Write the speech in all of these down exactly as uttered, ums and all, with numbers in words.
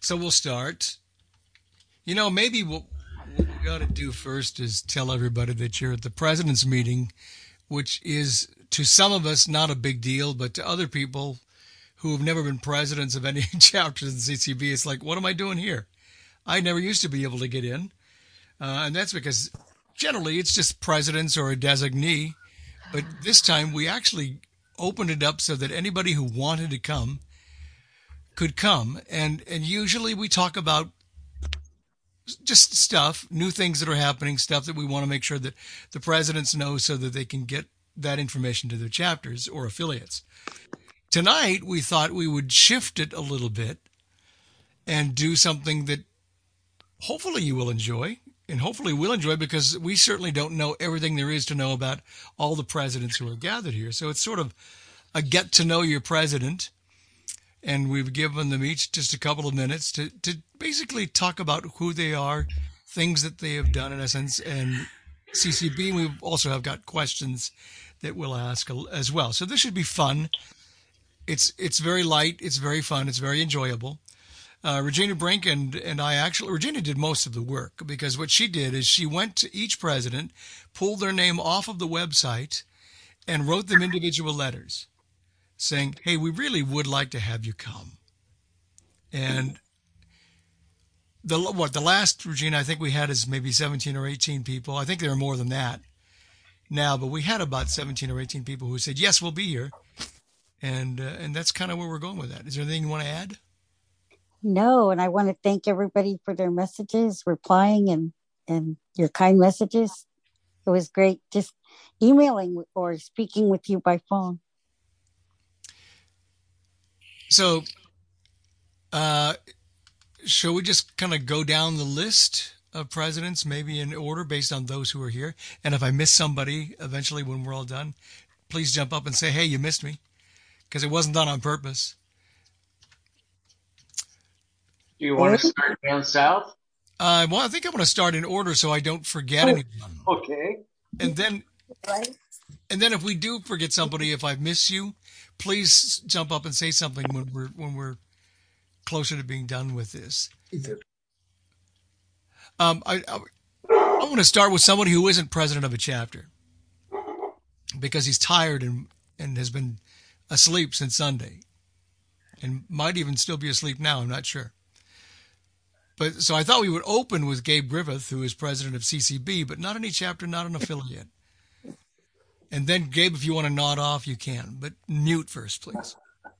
So we'll start. You know, maybe what, what we got to do first is tell everybody that you're at the president's meeting, which is to some of us not a big deal, but to other people who have never been presidents of any chapters in C C B, it's like, what am I doing here? I never used to be able to get in. Uh, and that's because generally it's just presidents or a designee. But this time we actually opened it up so that anybody who wanted to come could come. And, and usually we talk about just stuff, new things that are happening, stuff that we want to make sure that the presidents know so that they can get that information to their chapters or affiliates. Tonight, we thought we would shift it a little bit and do something that hopefully you will enjoy, and hopefully we'll enjoy, because we certainly don't know everything there is to know about all the presidents who are gathered here. So it's sort of a get to know your president, and we've given them each just a couple of minutes to, to basically talk about who they are, things that they have done in essence, and C C B. We also have got questions that we'll ask as well. So this should be fun. It's it's very light, it's very fun, it's very enjoyable. Uh, Regina Brink and, and I actually, Regina did most of the work, because what she did is she went to each president, pulled their name off of the website, and wrote them individual letters saying, hey, we really would like to have you come. And the what the last, Regina, I think we had is maybe seventeen or eighteen people. I think there are more than that now, but we had about seventeen or eighteen people who said, yes, we'll be here. And uh, and that's kind of where we're going with that. Is there anything you want to add? No, and I want to thank everybody for their messages, replying, and, and your kind messages. It was great just emailing or speaking with you by phone. So, uh, shall we just kind of go down the list of presidents, maybe in order based on those who are here? And if I miss somebody eventually when we're all done, please jump up and say, hey, you missed me. Because it wasn't done on purpose. Do you want to start down south? Uh, well, I think I want to start in order so I don't forget anyone. Okay. And then, Right. and then if we do forget somebody, if I miss you, please jump up and say something when we're when we're closer to being done with this. Um, I I, I want to start with somebody who isn't president of a chapter, because he's tired and and has been asleep since Sunday, and might even still be asleep now. I'm not sure. But so I thought we would open with Gabe Griffith, who is president of C C B, but not any chapter, not an affiliate. And then, Gabe, if you want to nod off, you can, but mute first, please.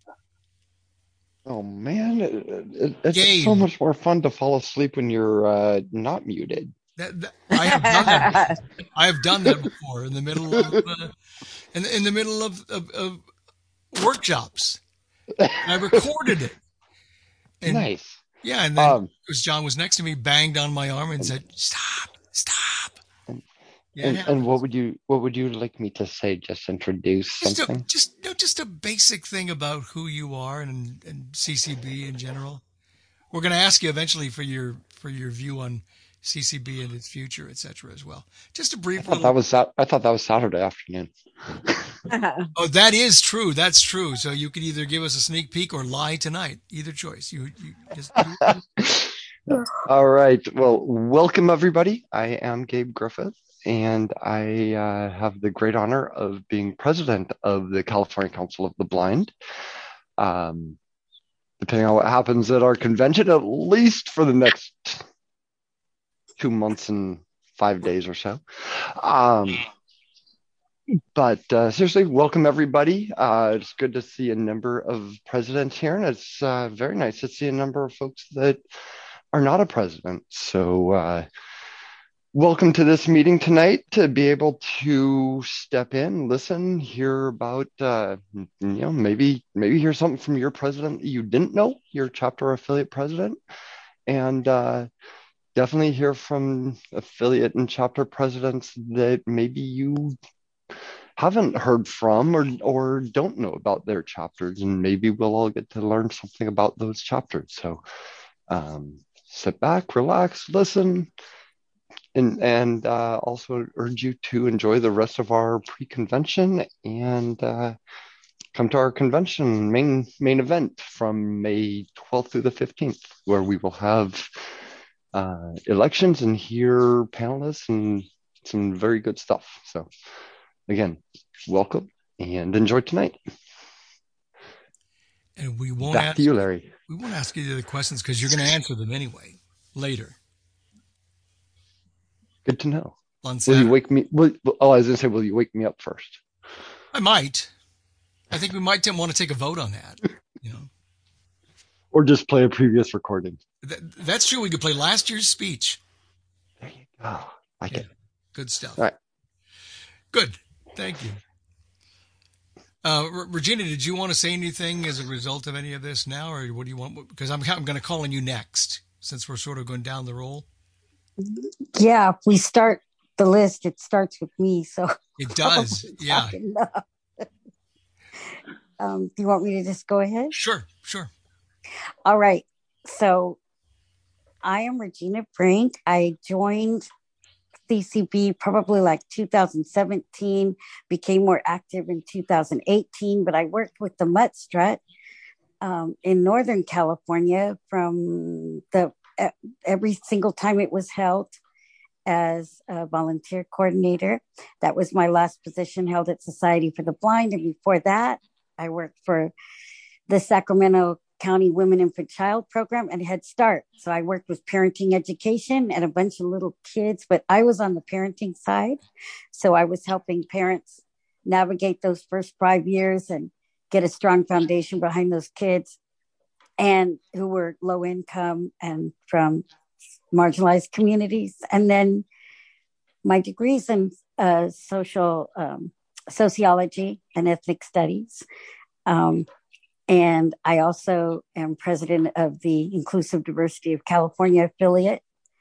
Oh man, it, it, it's Gabe. so much more fun to fall asleep when you're uh, not muted. That, that, I have done that. I have done that before in the middle of uh, in, in the middle of, of, of workshops. And I recorded it. And, nice. Yeah, and then Um, because John was next to me, banged on my arm and said, "Stop, stop." Yeah, and, it and what would you what would you like me to say? Just introduce just something? a, just no, just a basic thing about who you are and and C C B in general. We're going to ask you eventually for your for your view on C C B and its future, et cetera, as well. Just a I brief thought little. that was Sat- I thought that was Saturday afternoon. Oh, that is true. That's true. So you could either give us a sneak peek or lie tonight. Either choice. You, you just. You... All right. Well, welcome everybody. I am Gabe Griffith, and I uh, have the great honor of being president of the California Council of the Blind. Um, depending on what happens at our convention, at least for the next two months and five days or so. Um, but uh, seriously, welcome everybody. Uh, it's good to see a number of presidents here, and it's uh, very nice to see a number of folks that are not a president. So uh, welcome to this meeting tonight, to be able to step in, listen, hear about, uh, you know, maybe maybe hear something from your president that you didn't know, your chapter affiliate president, and uh, definitely hear from affiliate and chapter presidents that maybe you haven't heard from or or don't know about their chapters, and maybe we'll all get to learn something about those chapters. So um, sit back, relax, listen, and and uh, also urge you to enjoy the rest of our pre-convention and uh, come to our convention main main event from May twelfth through the fifteenth, where we will have uh, elections and hear panelists and some very good stuff. So again, welcome and enjoy tonight. And we won't Back ask to you, Larry. We won't ask you the other questions because you're going to answer them anyway later. Good to know. On will you wake me? Will, oh, I was going to say, will you wake me up first? I might. I think we might want to take a vote on that. You know, or just play a previous recording. That, that's true. We could play last year's speech. There you go. Like yeah. it. Good stuff. All right. Good. Thank you. Uh, Regina, did you want to say anything as a result of any of this now, or what do you want? Because I'm, I'm going to call on you next, since we're sort of going down the roll. Yeah, if we start the list, it starts with me, so it does. Yeah. um, do you want me to just go ahead? Sure, sure. All right. So I am Regina Brink. I joined C C B probably like two thousand seventeen, became more active in two thousand eighteen, but I worked with the Mutt Strut um, in Northern California from the uh, every single time it was held as a volunteer coordinator. That was my last position held at Society for the Blind. And before that, I worked for the Sacramento County Women Infant Child Program and Head Start. So I worked with parenting education and a bunch of little kids, but I was on the parenting side. So I was helping parents navigate those first five years and get a strong foundation behind those kids and who were low income and from marginalized communities. And then my degrees in uh, social um, sociology and ethnic studies. Um, And I also am president of the Inclusive Diversity of California affiliate.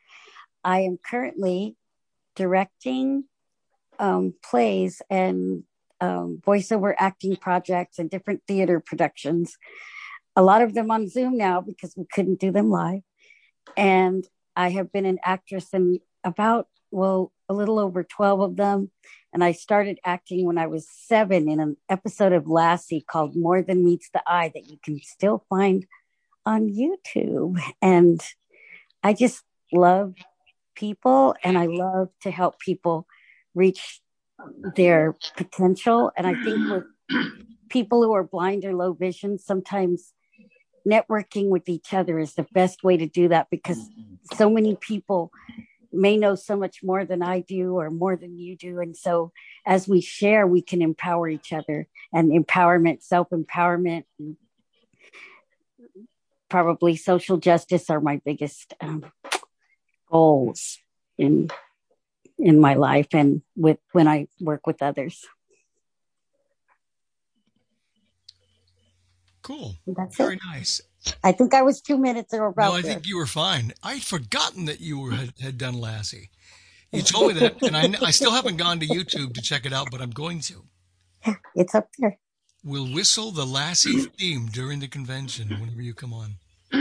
I am currently directing um, plays and um, voiceover acting projects and different theater productions. A lot of them on Zoom now because we couldn't do them live. And I have been an actress in about, well, a little over twelve of them. And I started acting when I was seven in an episode of Lassie called More Than Meets the Eye that you can still find on YouTube. And I just love people and I love to help people reach their potential. And I think with people who are blind or low vision, sometimes networking with each other is the best way to do that because so many people may know so much more than I do or more than you do. And so as we share, we can empower each other, and empowerment, self-empowerment, and probably social justice are my biggest um, goals in in my life and with when I work with others. Cool. That's Very it. nice. I think I was two minutes or about No, I there. think you were fine. I'd forgotten that you were, had, had done Lassie. You told me that, and I, I still haven't gone to YouTube to check it out, but I'm going to. It's up there. We'll whistle the Lassie theme during the convention whenever you come on.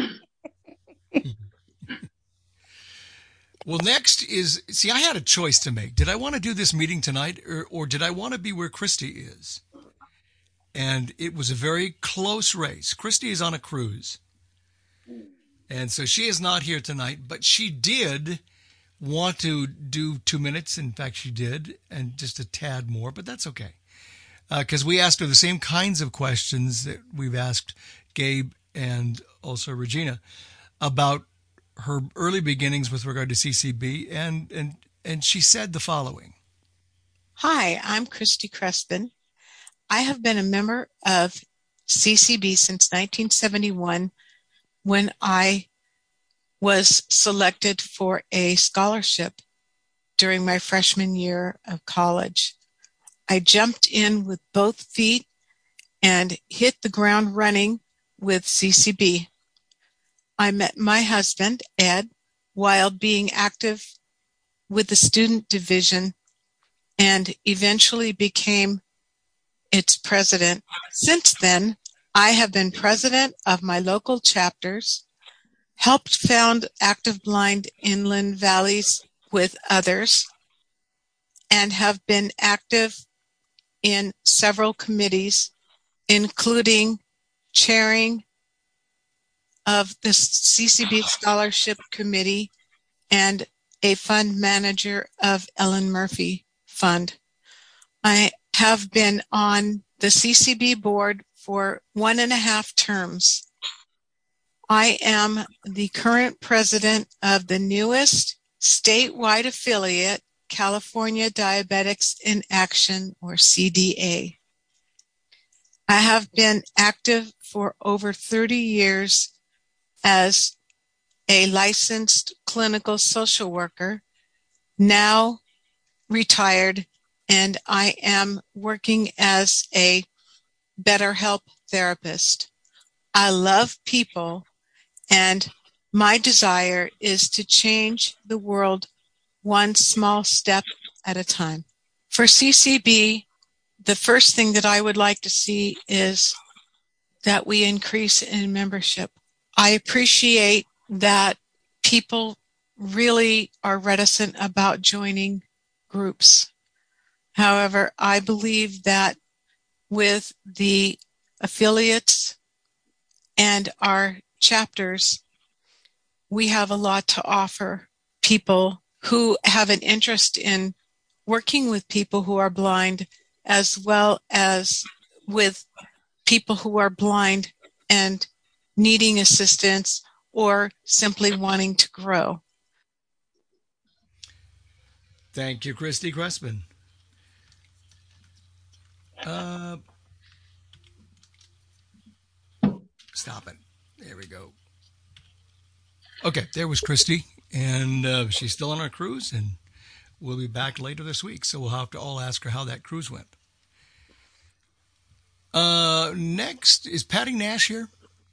Well, next is, see, I had a choice to make. Did I want to do this meeting tonight, or, or did I want to be where Christy is? And it was a very close race. Christy is on a cruise. And so she is not here tonight, but she did want to do two minutes. In fact, she did, and just a tad more, but that's okay. Because uh, we asked her the same kinds of questions that we've asked Gabe and also Regina about her early beginnings with regard to C C B. And, and, and she said the following. Hi, I'm Christy Crespin. I have been a member of C C B since nineteen seventy-one when I was selected for a scholarship during my freshman year of college. I jumped in with both feet and hit the ground running with C C B. I met my husband, Ed, while being active with the student division and eventually became its president. Since then, I have been president of my local chapters, helped found Active Blind Inland Valleys with others, and have been active in several committees including chairing of the C C B Scholarship Committee and a fund manager of Ellen Murphy Fund. I have been on the C C B board for one and a half terms. I am the current president of the newest statewide affiliate, California Diabetics in Action, or C D A. I have been active for over thirty years as a licensed clinical social worker, now retired, and I am working as a BetterHelp therapist. I love people, and my desire is to change the world one small step at a time. For C C B, the first thing that I would like to see is that we increase in membership. I appreciate that people really are reticent about joining groups. However, I believe that with the affiliates and our chapters, we have a lot to offer people who have an interest in working with people who are blind, as well as with people who are blind and needing assistance or simply wanting to grow. Thank you, Christy Crespin. Uh, stop it. There we go. Okay, there was Christy, and uh, she's still on our cruise, and we'll be back later this week, so we'll have to all ask her how that cruise went. Uh, next, is Patty Nash here?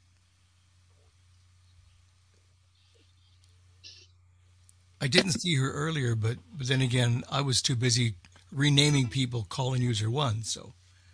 I didn't see her earlier, but, but then again, I was too busy renaming people calling user one, so.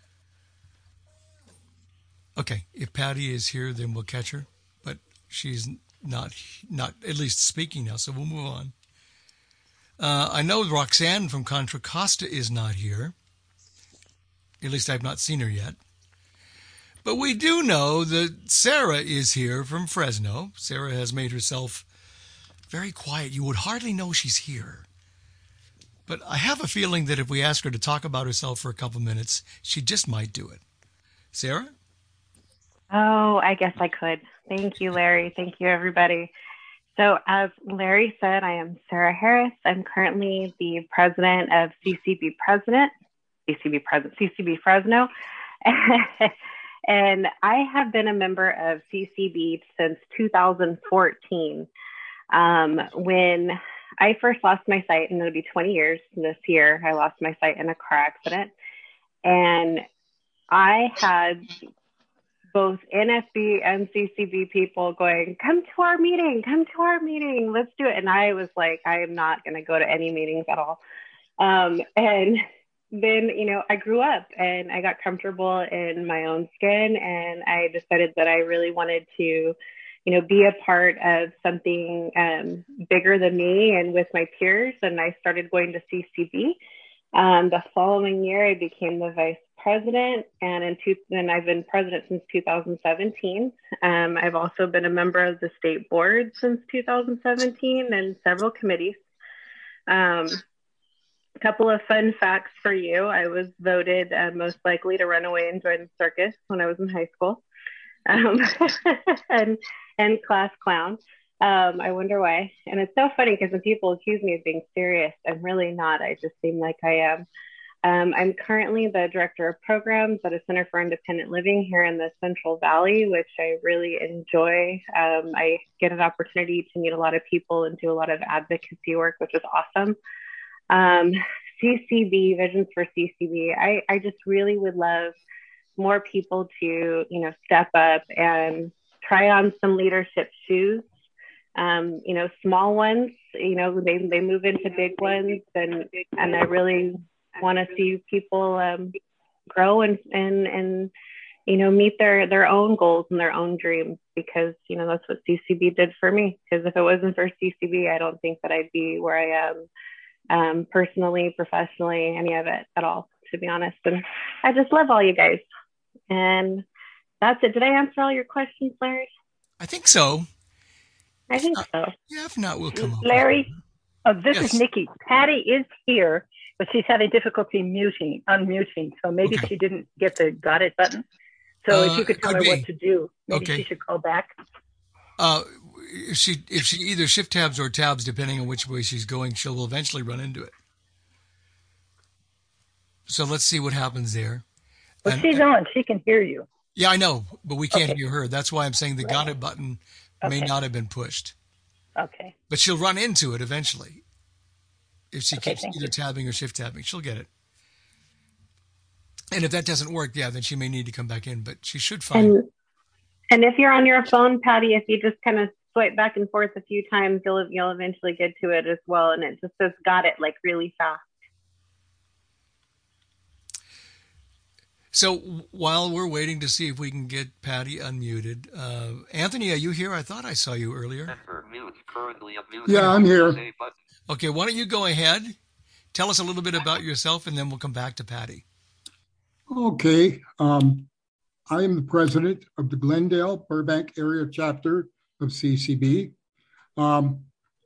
Okay, if Patty is here, then we'll catch her, but she's not, not at least speaking now, so we'll move on. Uh, I know Roxanne from Contra Costa is not here. At least I've not seen her yet. But we do know that Sarah is here from Fresno. Sarah has made herself very quiet. You would hardly know she's here. But I have a feeling that if we ask her to talk about herself for a couple minutes, she just might do it. Sarah? Oh, I guess I could. Thank you, Larry. Thank you, everybody. So as Larry said, I am Sarah Harris. I'm currently the president of C C B President, C C B President, C C B Fresno. And I have been a member of C C B since two thousand fourteen. Um, when I first lost my sight, and it'll be twenty years this year, I lost my sight in a car accident. And I had both N S B and C C B people going, come to our meeting, come to our meeting, let's do it. And I was like, I am not going to go to any meetings at all. Um, and then, you know, I grew up and I got comfortable in my own skin, and I decided that I really wanted to, you know, be a part of something um, bigger than me and with my peers. And I started going to C C B. Um, the following year, I became the vice president, and in two, and I've been president since two thousand seventeen. Um, I've also been a member of the state board since two thousand seventeen and several committees. Um, a couple of fun facts for you. I was voted uh, most likely to run away and join the circus when I was in high school, um, and, and class clown. Um, I wonder why. And it's so funny because when people accuse me of being serious, I'm really not. I just seem like I am. Um, I'm currently the director of programs at a Center for Independent Living here in the Central Valley, which I really enjoy. Um, I get an opportunity to meet a lot of people and do a lot of advocacy work, which is awesome. Um, C C B, Visions for C C B, I, I just really would love more people to, you know, step up and try on some leadership shoes. Um, you know, small ones, you know, they, they move into big ones, and, and I really want to see people um, grow and, and, and, you know, meet their, their own goals and their own dreams, because, you know, that's what C C B did for me. Because if it wasn't for C C B, I don't think that I'd be where I am um, personally, professionally, any of it at all, to be honest. And I just love all you guys. And that's it. Did I answer all your questions, Larry? I think so. I think not, so. Yeah, if not, we'll come up. Larry, oh, this Yes. is Nikki. Patty is here, but she's having difficulty muting, unmuting. So maybe Okay. she didn't get the got it button. So Uh, if you could tell could her be. what to do, maybe Okay. she should call back. Uh, if she if she either shift tabs or tabs, depending on which way she's going, she will eventually run into it. So let's see what happens there. Well, And- she's and- on. She can hear you. Yeah, I know, but we can't Okay. hear her. That's why I'm saying the got it button may Okay. not have been pushed. Okay. But she'll run into it eventually. If she Okay, keeps thank either you. tabbing or shift tabbing, she'll get it. And if that doesn't work, yeah, then she may need to come back in, but she should find And and if you're on your phone, Patty, if you just kind of swipe back and forth a few times, you'll you'll eventually get to it as well. And it just says got it like really fast. So while we're waiting to see if we can get Patty unmuted, uh, Anthony, are you here? I thought I saw you earlier. Yeah, I'm here. Okay, why don't you go ahead? Tell us a little bit about yourself, and then we'll come back to Patty. Okay. Um, I am the president of the Glendale Burbank area chapter of C C B. Um,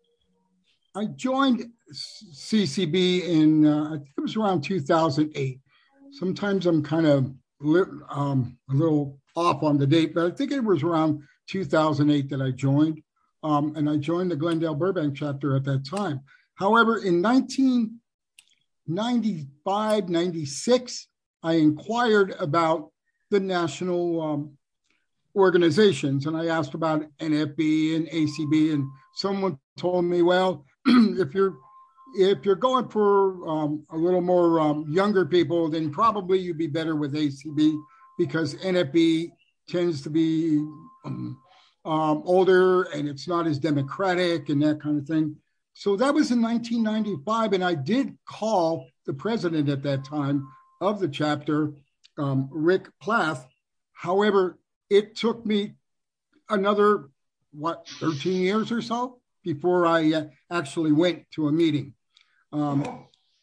I joined C C B in, uh, I think it was around two thousand eight. Sometimes I'm kind of li- um, a little off on the date, but I think it was around two thousand eight that I joined. Um, and I joined the Glendale Burbank chapter at that time. However, in nineteen ninety-five, ninety-six, I inquired about the national um, organizations, and I asked about N F B and A C B, and someone told me, well, if you're if you're going for um, a little more um, younger people, then probably you'd be better with A C B because N F B tends to be um, um, older and it's not as democratic and that kind of thing. So that was in nineteen ninety-five, and I did call the president at that time of the chapter, um, Rick Plath. However, it took me another, what, thirteen years or so before I uh, actually went to a meeting. Um,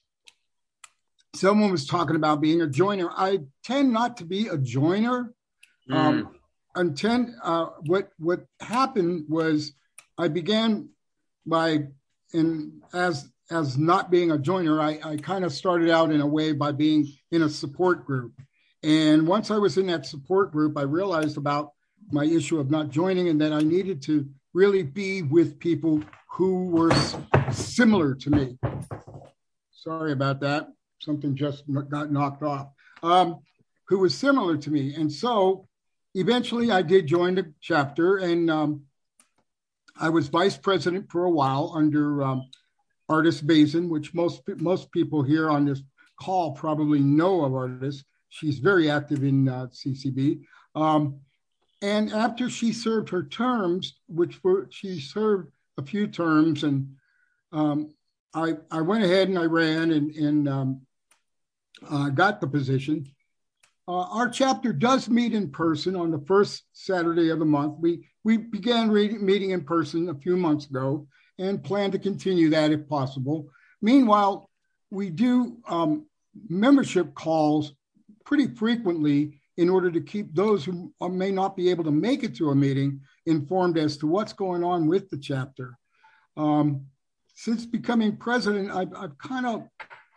someone was talking about being a joiner. I tend not to be a joiner. Um, Mm. and tend, uh, what what happened was I began by, in as as not being a joiner, I, I kind of started out in a way by being in a support group. And once I was in that support group, I realized about my issue of not joining and that I needed to really be with people who were s- similar to me. Sorry about that. Something just n- got knocked off. Um, who was similar to me. And so eventually I did join the chapter, and um, I was vice president for a while under um, Artis Bazin, which most most people here on this call probably know of Artis. She's very active in uh, C C B. Um, and after she served her terms, which were, she served a few terms, and um, I, I went ahead and I ran and, and um, uh, got the position. Uh, our chapter does meet in person on the first Saturday of the month. We, we began re- meeting in person a few months ago and plan to continue that if possible. Meanwhile, we do um, membership calls pretty frequently in order to keep those who may not be able to make it to a meeting informed as to what's going on with the chapter. Um, since becoming president, I've, I've kind of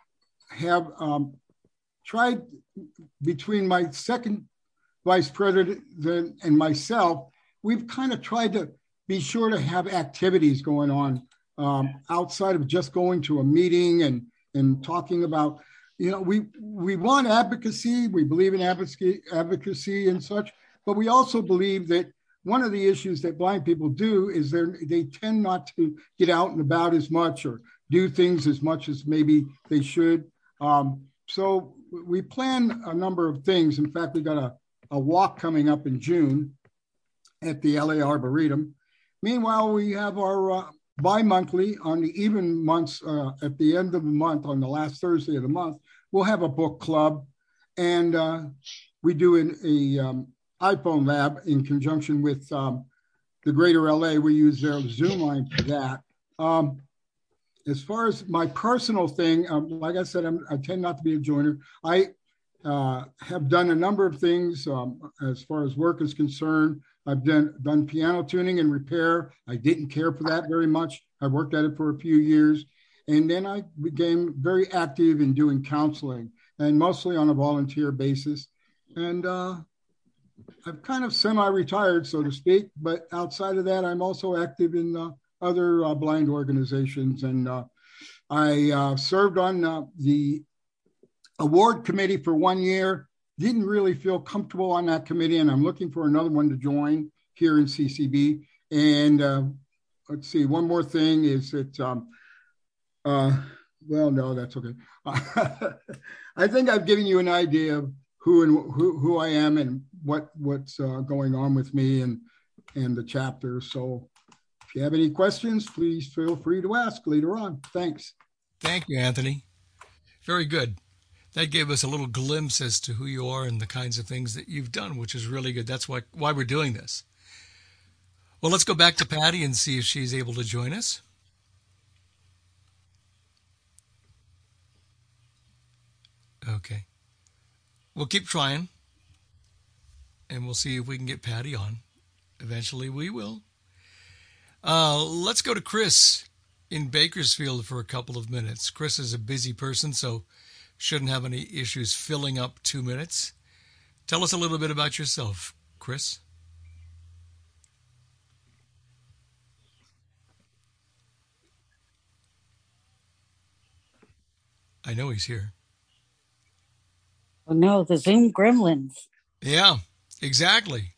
have um, tried between my second vice president and myself, we've kind of tried to be sure to have activities going on um, outside of just going to a meeting and, and talking about, you know, we, we want advocacy, we believe in advocacy, advocacy and such, but we also believe that one of the issues that blind people do is they they tend not to get out and about as much or do things as much as maybe they should. Um, so we plan a number of things. In fact, we got a, a walk coming up in June at the L A Arboretum. Meanwhile, we have our uh, bi-monthly on the even months uh, at the end of the month, on the last Thursday of the month, we'll have a book club. And uh, we do an a, um, iPhone lab in conjunction with um, the Greater L A. We use their Zoom line for that. Um, as far as my personal thing, um, like I said, I'm, I tend not to be a joiner. I uh, have done a number of things um, as far as work is concerned. I've done, done piano tuning and repair. I didn't care for that very much. I worked at it for a few years. And then I became very active in doing counseling, and mostly on a volunteer basis. And uh, I've kind of semi-retired, so to speak. But outside of that, I'm also active in uh, other uh, blind organizations. And uh, I uh, served on uh, the award committee for one year. Didn't really feel comfortable on that committee, and I'm looking for another one to join here in C C B. And uh, let's see, one more thing is that, um, uh, well, no, that's okay. I think I've given you an idea of who and who, who I am and what what's uh, going on with me and and the chapter. So if you have any questions, please feel free to ask later on. Thanks. Thank you, Anthony. Very good. That gave us a little glimpse as to who you are and the kinds of things that you've done, which is really good. That's why why we're doing this. Well, let's go back to Patty and see if she's able to join us. Okay. We'll keep trying, and we'll see if we can get Patty on. Eventually we will. Uh, let's go to Chris in Bakersfield for a couple of minutes. Chris is a busy person, so shouldn't have any issues filling up two minutes. Tell us a little bit about yourself, Chris. I know he's here. Oh no, the Zoom gremlins. Yeah, exactly.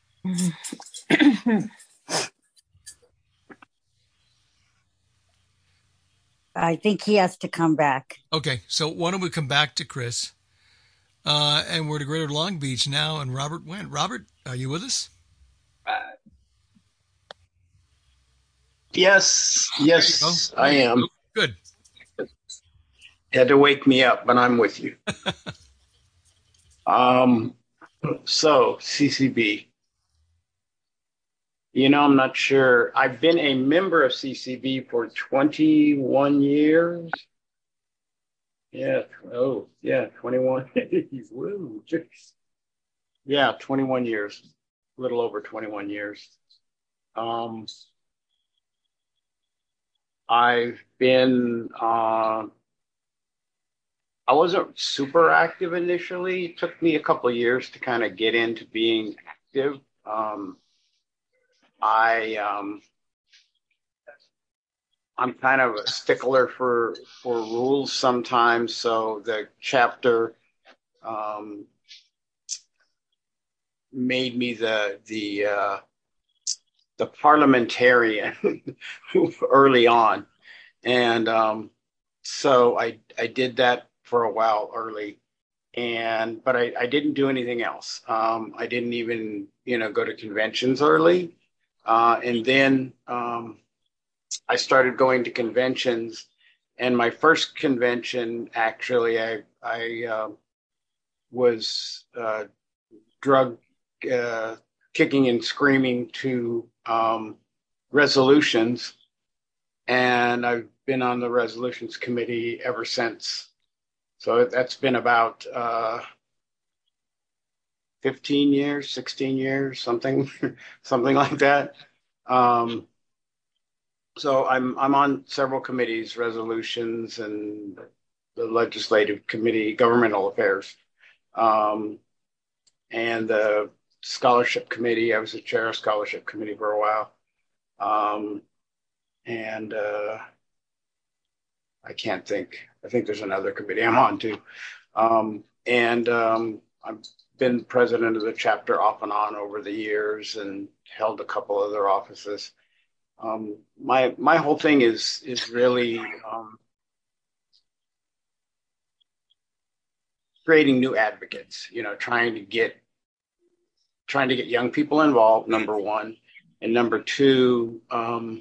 I think he has to come back. Okay, so why don't we come back to Chris? Uh, and we're to Greater Long Beach now, and Robert went. Robert, are you with us? Uh, yes, yes, I am. Good. Had to wake me up, but I'm with you. um, so C C B. You know, I'm not sure. I've been a member of C C B for twenty-one years. Yeah. Oh, yeah. twenty-one. Woo, jeez. Yeah, twenty-one years. A little over twenty-one years. Um, I've been, uh, I wasn't super active initially. It took me a couple of years to kind of get into being active. Um, I, um, I'm kind of a stickler for, for rules sometimes. So the chapter, um, made me the, the, uh, the parliamentarian early on. And, um, so I, I did that for a while early, and, but I, I didn't do anything else. Um, I didn't even, you know, go to conventions early. Uh, and then um, I started going to conventions, and my first convention, actually, I, I uh, was uh, drug uh, kicking and screaming to um, resolutions. And I've been on the resolutions committee ever since. So that's been about uh, fifteen years, sixteen years, something, something like that. Um, so I'm I'm on several committees, resolutions, and the legislative committee, governmental affairs, um, and the scholarship committee. I was the chair of scholarship committee for a while, um, and uh, I can't think. I think there's another committee I'm on too, um, and um, I've been president of the chapter off and on over the years, and held a couple other offices. Um, my my whole thing is is really um, creating new advocates. You know, trying to get trying to get young people involved. Number one, and number two, um,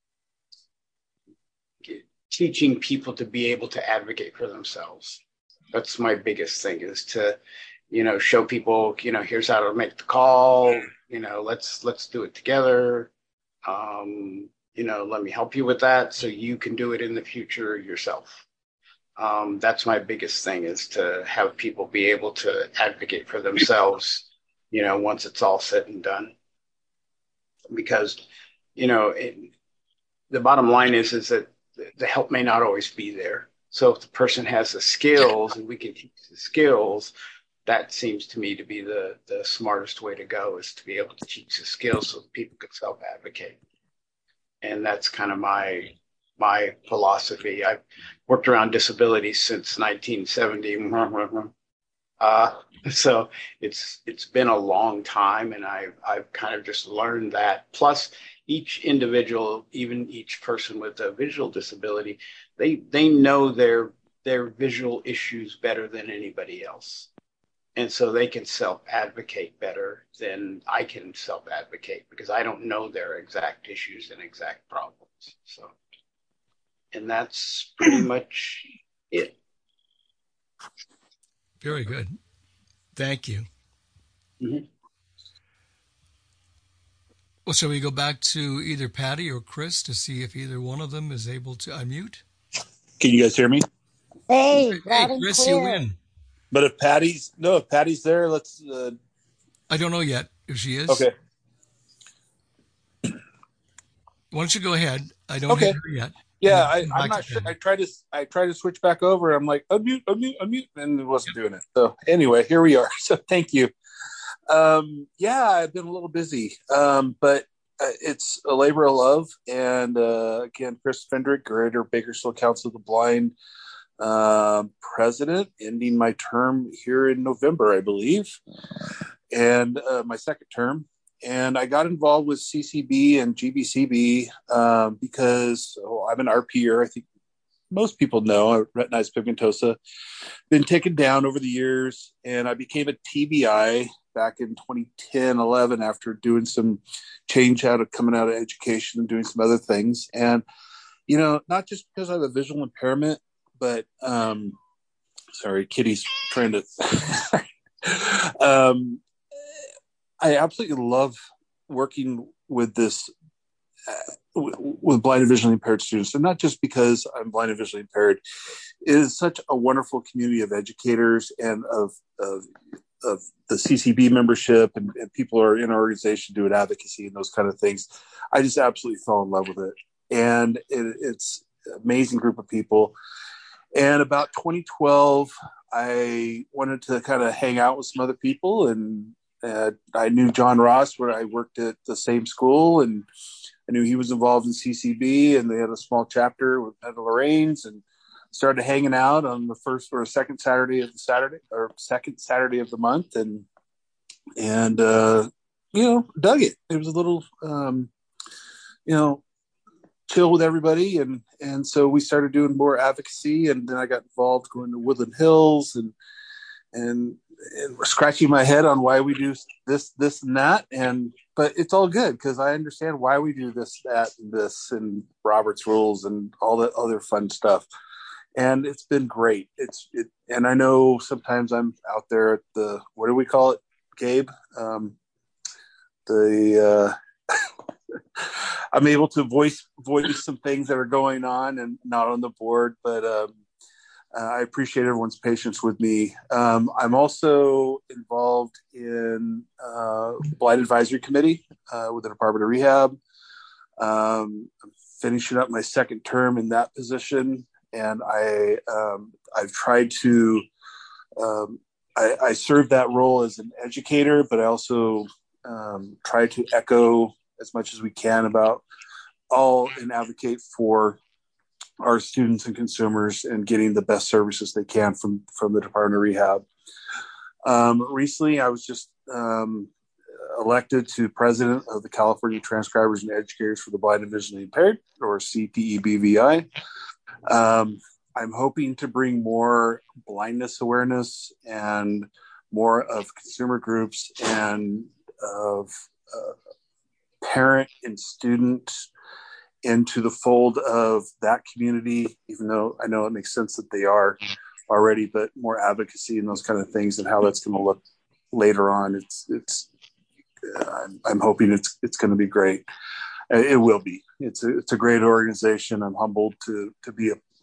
get, teaching people to be able to advocate for themselves. That's my biggest thing, is to, you know, show people, you know, here's how to make the call. You know, let's let's do it together. Um, you know, let me help you with that so you can do it in the future yourself. Um, that's my biggest thing, is to have people be able to advocate for themselves, you know, once it's all said and done. Because, you know, it, the bottom line is, is that the help may not always be there. So if the person has the skills and we can teach the skills, that seems to me to be the, the smartest way to go, is to be able to teach the skills so people can self-advocate. And that's kind of my my philosophy. I've worked around disabilities since nineteen seventy. Uh, so it's it's been a long time, and I've I've kind of just learned that. Plus, each individual, even each person with a visual disability, they they know their their visual issues better than anybody else. And so they can self-advocate better than I can self-advocate, because I don't know their exact issues and exact problems. So, and that's pretty much it. Very good. Thank you. Mm-hmm. Well, shall we go back to either Patty or Chris to see if either one of them is able to unmute? Can you guys hear me? Hey, hey, Chris, you win. But if Patty's no, if Patty's there, let's. Uh... I don't know yet if she is. Okay. Why don't you go ahead? I don't okay. hear her yet. Yeah, I, I'm not sure. I tried to I tried to switch back over. I'm like unmute, unmute, unmute, and it wasn't yep. doing it. So anyway, here we are. So thank you. Um, yeah, I've been a little busy, um, but uh, it's a labor of love. And uh, again, Chris Fendrick, Greater Bakersfield Council of the Blind uh, president, ending my term here in November, I believe, and uh, my second term. And I got involved with C C B and G B C B um, because oh, I'm an R P-er. I think most people know, retinitis pigmentosa, been taken down over the years. And I became a T B I back in twenty ten, eleven, after doing some change out of coming out of education and doing some other things. And, you know, not just because I have a visual impairment, but, um, sorry, Kitty's trying to, um, I absolutely love working with this, uh, w- with blind and visually impaired students. And not just because I'm blind and visually impaired. It is such a wonderful community of educators and of, of, of the C C B membership, and, and people are in our organization doing advocacy and those kind of things. I just absolutely fell in love with it. And it, it's an amazing group of people. And about twenty twelve, I wanted to kind of hang out with some other people, and uh, I knew John Ross, where I worked at the same school, and I knew he was involved in C C B, and they had a small chapter with Ed Lorraine's, and started hanging out on the first or second Saturday of the Saturday or second Saturday of the month, and and uh, you know, dug it. It was a little, um, you know, chill with everybody, and and so we started doing more advocacy, and then I got involved going to Woodland Hills, and and, and scratching my head on why we do this, this, and that, and but it's all good because I understand why we do this, that, and this, and Robert's Rules, and all that other fun stuff. And it's been great. It's it, and I know sometimes I'm out there at the, what do we call it, Gabe? Um, the uh, I'm able to voice voice some things that are going on and not on the board, but um, uh, I appreciate everyone's patience with me. Um, I'm also involved in uh, Blind Advisory Committee uh, with the Department of Rehab. Um, I'm finishing up my second term in that position. And I, um, I've tried to, um, I, I serve that role as an educator, but I also um, try to echo as much as we can about all and advocate for our students and consumers and getting the best services they can from, from the Department of Rehab. Um, recently, I was just um, elected to president of the California Transcribers and Educators for the Blind and Visually Impaired, or C T E B V I. Um, I'm hoping to bring more blindness awareness and more of consumer groups and of uh, parent and student into the fold of that community, even though I know it makes sense that they are already, but more advocacy and those kind of things and how that's going to look later on. It's, it's, uh, I'm, I'm hoping it's, it's going to be great. It will be. It's a, it's a great organization. I'm humbled to to be a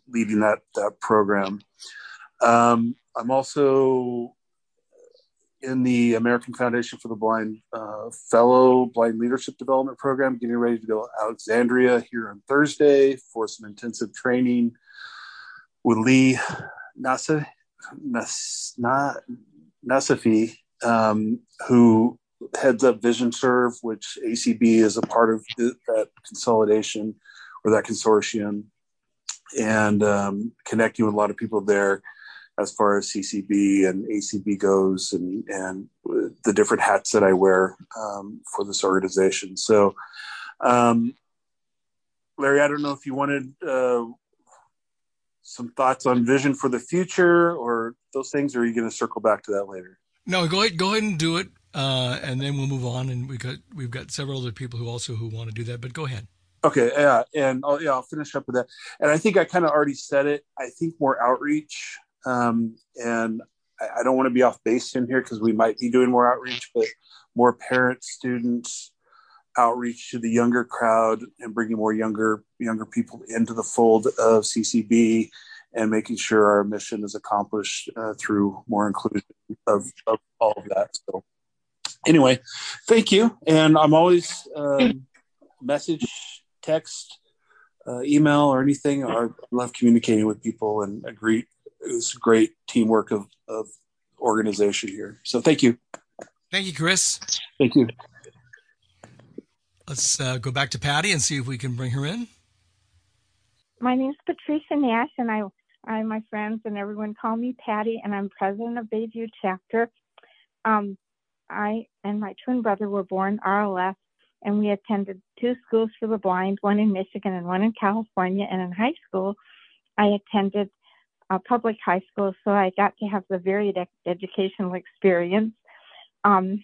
leading that that program. Um, I'm also in the American Foundation for the Blind uh, Fellow Blind Leadership Development Program, getting ready to go to Alexandria here on Thursday for some intensive training with Lee Nasa, Nas, Na, Nasafi, um, who heads up VisionServe, which A C B is a part of the, that consolidation or that consortium, and um, connecting with a lot of people there as far as C C B and A C B goes, and, and the different hats that I wear um, for this organization. So, um, Larry, I don't know if you wanted uh, some thoughts on vision for the future or those things, or are you going to circle back to that later? No, go ahead, go ahead and do it, uh, and then we'll move on. And we got we've got several other people who also who want to do that. But go ahead. Okay, yeah, and I'll, yeah, I'll finish up with that. And I think I kind of already said it. I think more outreach. Um, and I, I don't want to be off base in here because we might be doing more outreach, but more parents, students, outreach to the younger crowd and bringing more younger younger people into the fold of C C B and making sure our mission is accomplished uh, through more inclusion of, of all of that. So anyway, thank you. And I'm always um, message, text, uh, email, or anything. I love communicating with people and agree. It's great teamwork of, of organization here. So thank you. Thank you, Chris. Thank you. Let's uh, go back to Patty and see if we can bring her in. My name is Patricia Nash, and I, I, my friends and everyone call me Patty, and I'm president of Bayview chapter. Um, I and my twin brother were born R L S, and we attended two schools for the blind, one in Michigan and one in California. And in high school, I attended a public high school, so I got to have the varied ed- educational experience. Um,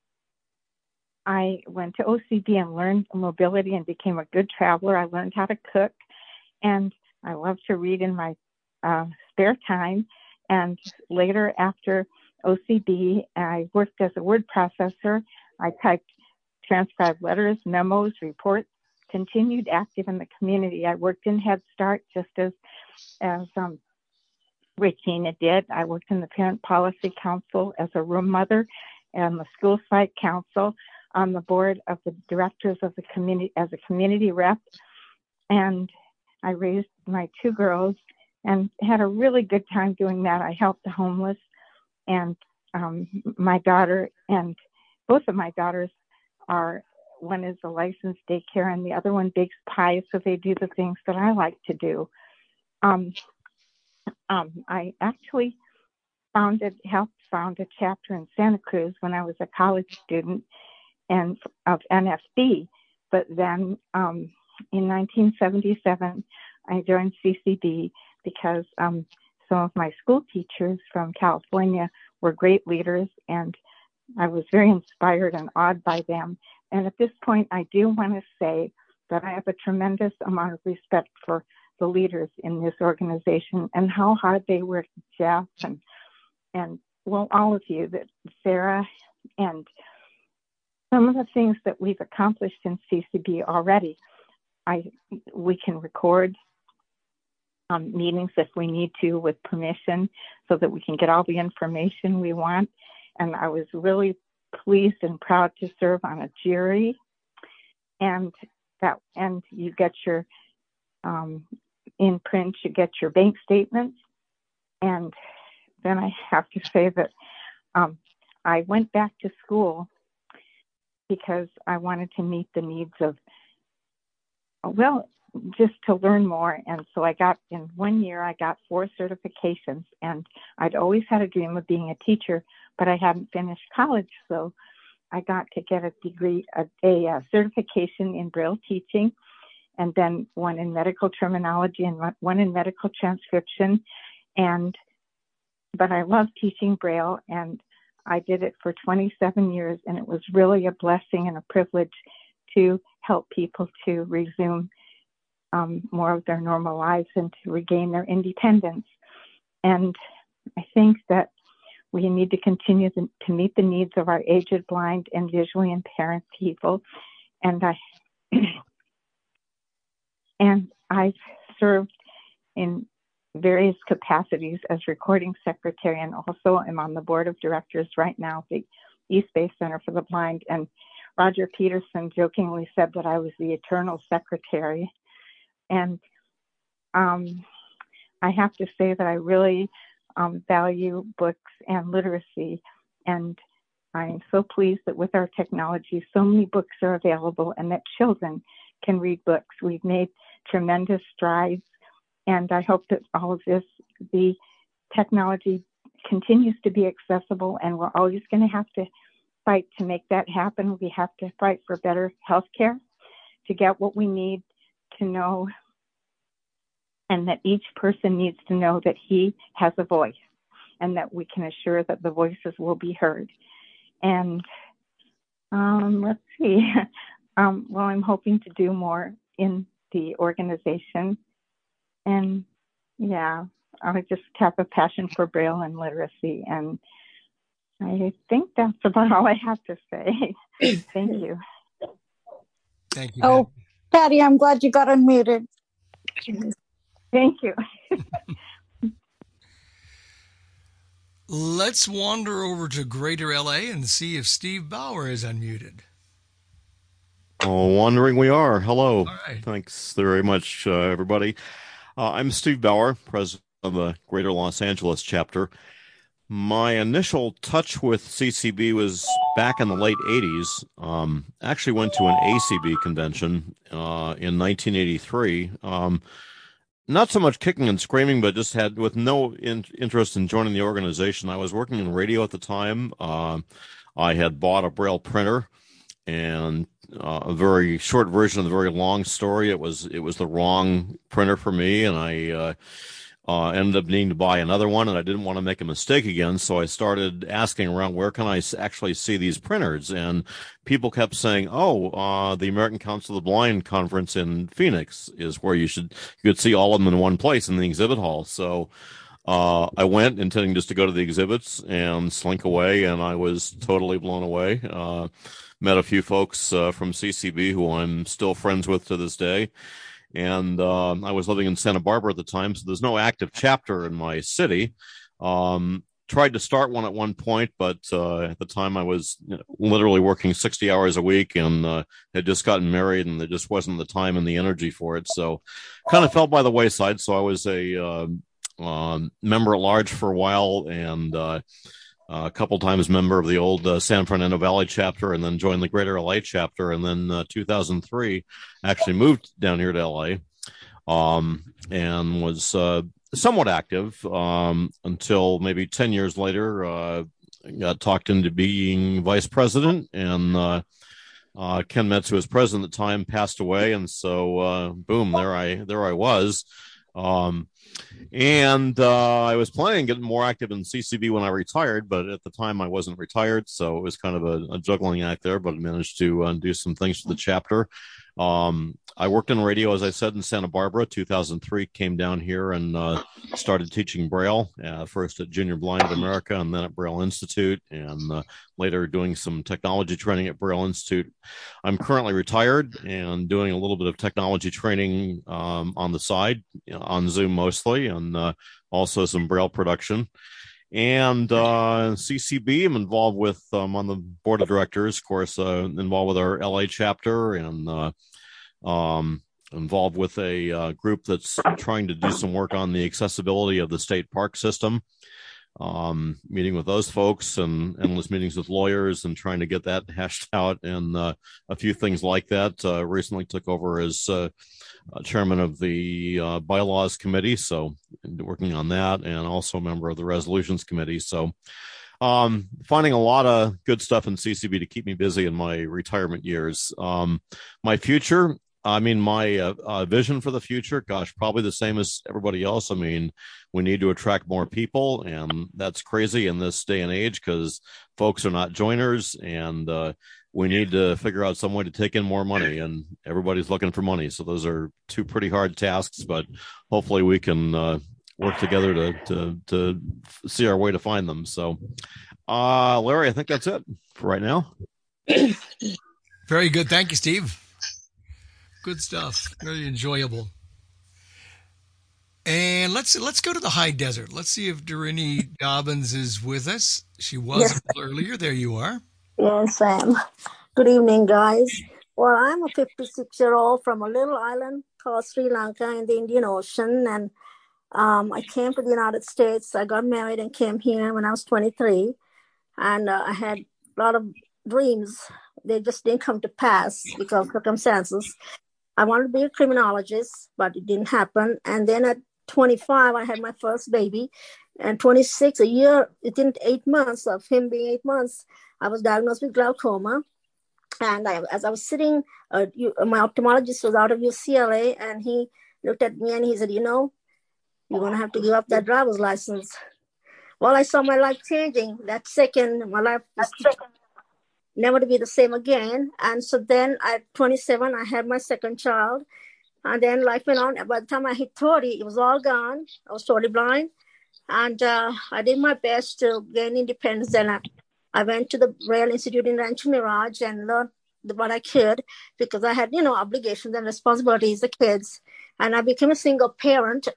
I went to O C B and learned mobility and became a good traveler. I learned how to cook, and I love to read in my uh, spare time. And later, after O C B, I worked as a word processor. I typed transcribed letters, memos, reports, continued active in the community. I worked in Head Start just as, as um, Regina did. I worked in the Parent Policy Council as a room mother and the School Site Council, on the board of the directors of the community as a community rep. And I raised my two girls and had a really good time doing that. I helped the homeless, and um, my daughter and both of my daughters are, one is a licensed daycare and the other one bakes pies, so they do the things that I like to do. Um, um, I actually founded, helped found a chapter in Santa Cruz when I was a college student and of N F B. But then um, in nineteen seventy-seven, I joined C C B because um, some of my school teachers from California were great leaders, and I was very inspired and awed by them. And at this point, I do want to say that I have a tremendous amount of respect for the leaders in this organization and how hard they work, Jeff and, and well, all of you, that Sarah, and some of the things that we've accomplished in C C B already. I we can record um, meetings if we need to with permission so that we can get all the information we want. And I was really pleased and proud to serve on a jury. And that, and you get your, um, in print, you get your bank statements. And then I have to say that um, I went back to school because I wanted to meet the needs of, well, just to learn more. And so I got, in one year, I got four certifications, and I'd always had a dream of being a teacher, but I hadn't finished college. So I got to get a degree, a, a, a certification in Braille teaching, and then one in medical terminology and one in medical transcription. And, but I love teaching Braille, and I did it for twenty-seven years, and it was really a blessing and a privilege to help people to resume um, more of their normal lives and to regain their independence. And I think that we need to continue to, to meet the needs of our aged, blind, and visually impaired people. And I and I've served in various capacities as recording secretary, and also am on the board of directors right now at the East Bay Center for the Blind. And Roger Peterson jokingly said that I was the eternal secretary. And um, I have to say that I really um, value books and literacy. And I'm so pleased that with our technology, so many books are available and that children can read books. We've made tremendous strides. And I hope that all of this, the technology continues to be accessible, and we're always going to have to fight to make that happen. We have to fight for better health care, to get what we need to know, and that each person needs to know that he has a voice, and that we can assure that the voices will be heard. And um, let's see, um, well, I'm hoping to do more in the organization. And yeah, I just have a passion for Braille and literacy. And I think that's about all I have to say. Thank you. Thank you. Oh, Patty, I'm glad you got unmuted. Thank you. Let's wander over to Greater L A and see if Steve Bauer is unmuted. Oh, wandering we are. Hello. All right. Thanks very much, uh, everybody. Uh, I'm Steve Bauer, president of the Greater Los Angeles chapter. My initial touch with C C B was back in the late eighties. Um, actually went to an A C B convention uh, in nineteen eighty-three. Um, not so much kicking and screaming, but just had with no in- interest in joining the organization. I was working in radio at the time. Uh, I had bought a Braille printer, and uh, a very short version of the very long story. It was it was the wrong printer for me, and I uh, uh, ended up needing to buy another one, and I didn't want to make a mistake again. So I started asking around, where can I actually see these printers? And people kept saying, "Oh, uh, the American Council of the Blind conference in Phoenix is where you should you could see all of them in one place in the exhibit hall." So uh, I went intending just to go to the exhibits and slink away, and I was totally blown away. Uh, Met a few folks uh, from C C B who I'm still friends with to this day. And uh, I was living in Santa Barbara at the time, so there's no active chapter in my city. Um, tried to start one at one point, but uh, at the time I was you know, literally working sixty hours a week and uh, had just gotten married, and there just wasn't the time and the energy for it. So kind of fell by the wayside. So I was a uh, uh, member at large for a while, and uh, Uh, a couple times member of the old uh, San Fernando Valley chapter, and then joined the Greater L A chapter. And then uh, two thousand three, actually moved down here to L A, um, and was uh, somewhat active um, until maybe ten years later. Uh, got talked into being vice president, and uh, uh, Ken Metz, who was president at the time, passed away, and so uh, boom, there I there I was. Um, and uh, I was planning on getting more active in C C B when I retired, but at the time I wasn't retired, so it was kind of a, a juggling act there, but I managed to uh, do some things for the chapter. Um, I worked in radio, as I said, in Santa Barbara. two thousand three, came down here and uh, started teaching Braille, uh, first at Junior Blind of America and then at Braille Institute, and uh, later doing some technology training at Braille Institute. I'm currently retired and doing a little bit of technology training um, on the side, you know, on Zoom mostly, and uh, also some Braille production. And uh, C C B, I'm involved with, um, on the board of directors, of course, uh, involved with our L A chapter, and uh, um, involved with a uh, group that's trying to do some work on the accessibility of the state park system. Um, meeting with those folks and endless meetings with lawyers and trying to get that hashed out, and uh, a few things like that. Uh, recently took over as uh, uh, chairman of the uh, bylaws committee, so working on that, and also a member of the resolutions committee. So um, finding a lot of good stuff in C C B to keep me busy in my retirement years. Um, my future, I mean, my uh, uh, vision for the future, gosh, probably the same as everybody else. I mean, we need to attract more people, and that's crazy in this day and age because folks are not joiners, and uh, we need to figure out some way to take in more money, and everybody's looking for money. So those are two pretty hard tasks, but hopefully we can uh, work together to, to, to see our way to find them. So, uh, Larry, I think that's it for right now. Very good. Thank you, Steve. Good stuff. Very enjoyable. And let's let's go to the high desert. Let's see if Doreen Dobbins is with us. She was Yes. earlier. There you are. Yes, Sam. Good evening, guys. Well, I'm a fifty-six-year-old from a little island called Sri Lanka in the Indian Ocean, and um, I came to the United States. I got married and came here when I was twenty-three, and uh, I had a lot of dreams. They just didn't come to pass because of circumstances. I wanted to be a criminologist, but it didn't happen. And then at twenty-five, I had my first baby, and twenty-six, a year, within eight months of him being eight months, I was diagnosed with glaucoma. And I, as I was sitting, uh, you, my ophthalmologist was out of U C L A, and he looked at me and he said, you know, you're going to have to give up that driver's license. Well, I saw my life changing. That second, my life was never to be the same again. And so then at twenty-seven, I had my second child. And then life went on. By the time I hit thirty, it was all gone. I was totally blind. And uh, I did my best to gain independence. And I, I went to the Braille Institute in Rancho Mirage and learned what I could because I had, you know, obligations and responsibilities, the kids. And I became a single parent.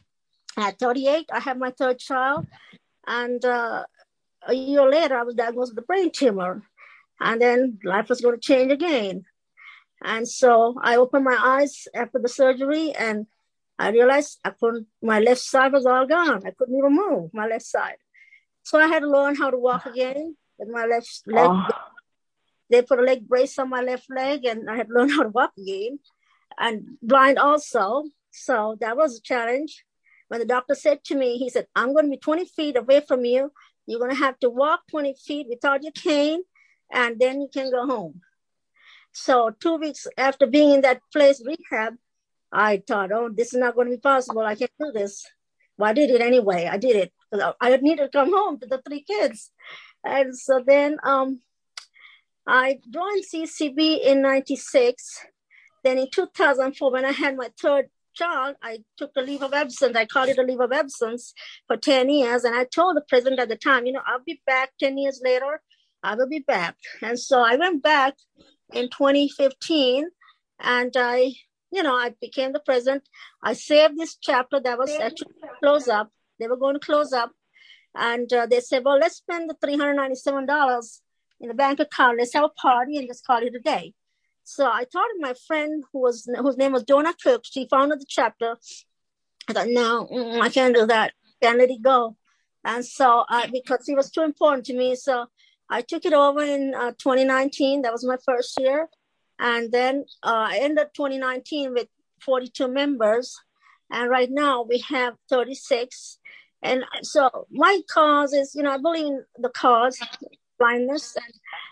At thirty-eight, I had my third child. And uh, a year later, I was diagnosed with a brain tumor. And then life was going to change again. And so I opened my eyes after the surgery and I realized I couldn't, my left side was all gone. I couldn't even move my left side. So I had to learn how to walk again with my left leg. Oh. They put a leg brace on my left leg and I had to learn how to walk again, and blind also. So that was a challenge. When the doctor said to me, he said, I'm going to be twenty feet away from you. You're going to have to walk twenty feet without your cane, and then you can go home. So two weeks after being in that place, rehab, I thought, oh, this is not going to be possible. I can't do this. Well, I did it anyway. I did it. I needed to come home to the three kids. And so then um, I joined C C B in ninety-six. Then in two thousand four, when I had my third child, I took a leave of absence. I called it a leave of absence for ten years. And I told the president at the time, you know, I'll be back ten years later. I will be back. And so I went back in twenty fifteen and I, you know, I became the president. I saved this chapter that was actually close up. They were going to close up. And uh, they said, well, let's spend the three hundred ninety-seven dollars in the bank account. Let's have a party and just call it a day. So I thought of my friend who was whose name was Donna Cook. She founded the chapter. I thought, no, mm, I can't do that. Can't let it go. And so I, because it was too important to me, so I took it over in uh, twenty nineteen. That was my first year. And then uh, I ended twenty nineteen with forty-two members. And right now we have thirty-six. And so my cause is, you know, I believe in the cause, blindness. And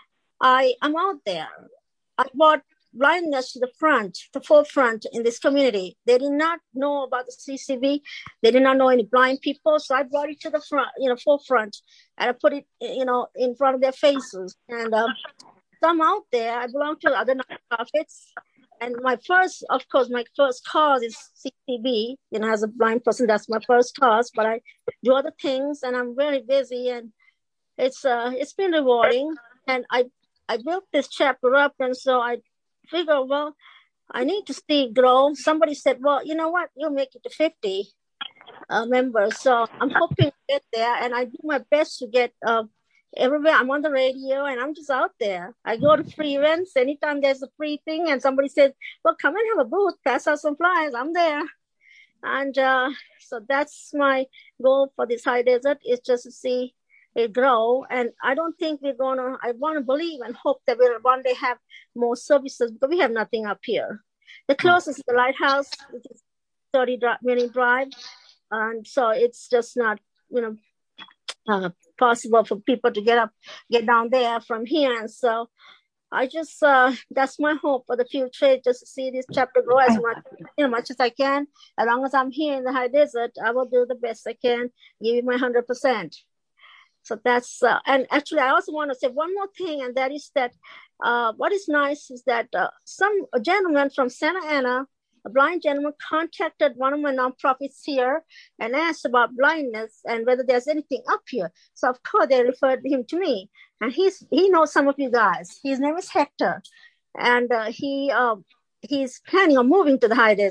I am out there. I brought blindness to the front, the forefront in this community. They did not know about the C C B. They did not know any blind people. So I brought it to the front, you know, forefront, and I put it, you know, in front of their faces. And um, so I'm out there. I belong to other nonprofits. And my first, of course, my first cause is C C B. You know, as a blind person, that's my first cause. But I do other things, and I'm very busy, and it's uh, it's been rewarding. And I I built this chapter up, and so I figure, well, I need to see it grow. Somebody said, well, you know what? You'll make it to fifty uh, members. So I'm hoping to get there, and I do my best to get uh, everywhere. I'm on the radio, and I'm just out there. I go to free events. Anytime there's a free thing, and somebody says, well, come and have a booth, pass out some flyers, I'm there. And uh, so that's my goal for this high desert, is just to see it grow. And I don't think we're going to, I want to believe and hope that we'll one day have more services, because we have nothing up here. The closest is the lighthouse, which is thirty minute drive. And so it's just not, you know, uh, possible for people to get up, get down there from here. And so I just, uh, that's my hope for the future, just to see this chapter grow as much, you know, much as I can. As long as I'm here in the high desert, I will do the best I can, give you my one hundred percent. So that's, uh, and actually I also want to say one more thing, and that is that uh, what is nice is that uh, some a gentleman from Santa Ana, a blind gentleman, contacted one of my nonprofits here and asked about blindness and whether there's anything up here. So of course they referred him to me, and he's he knows some of you guys. His name is Hector, and uh, he uh, he's planning on moving to the high desert.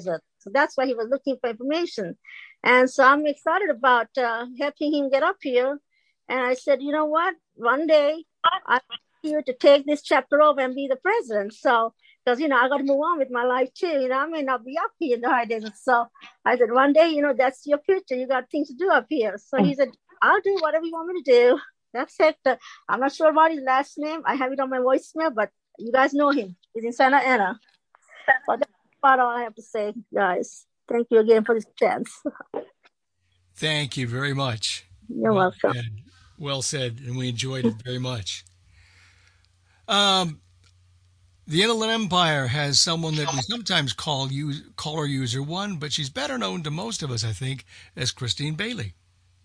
So that's why he was looking for information. And so I'm excited about uh, helping him get up here. And I said, you know what? One day I'm here to take this chapter over and be the president. So, because, you know, I got to move on with my life too. You know, I may not be up here in the high desert. So I said, one day, you know, that's your future. You got things to do up here. So he said, I'll do whatever you want me to do. That's it. I'm not sure about his last name. I have it on my voicemail, but you guys know him. He's in Santa Ana. But that's about all I have to say, guys. Thank you again for this chance. Thank you very much. You're well welcome. Said. Well said, and we enjoyed it very much. Um, the Inland Empire has someone that we sometimes call use, caller user one, but she's better known to most of us, I think, as Christine Bailey.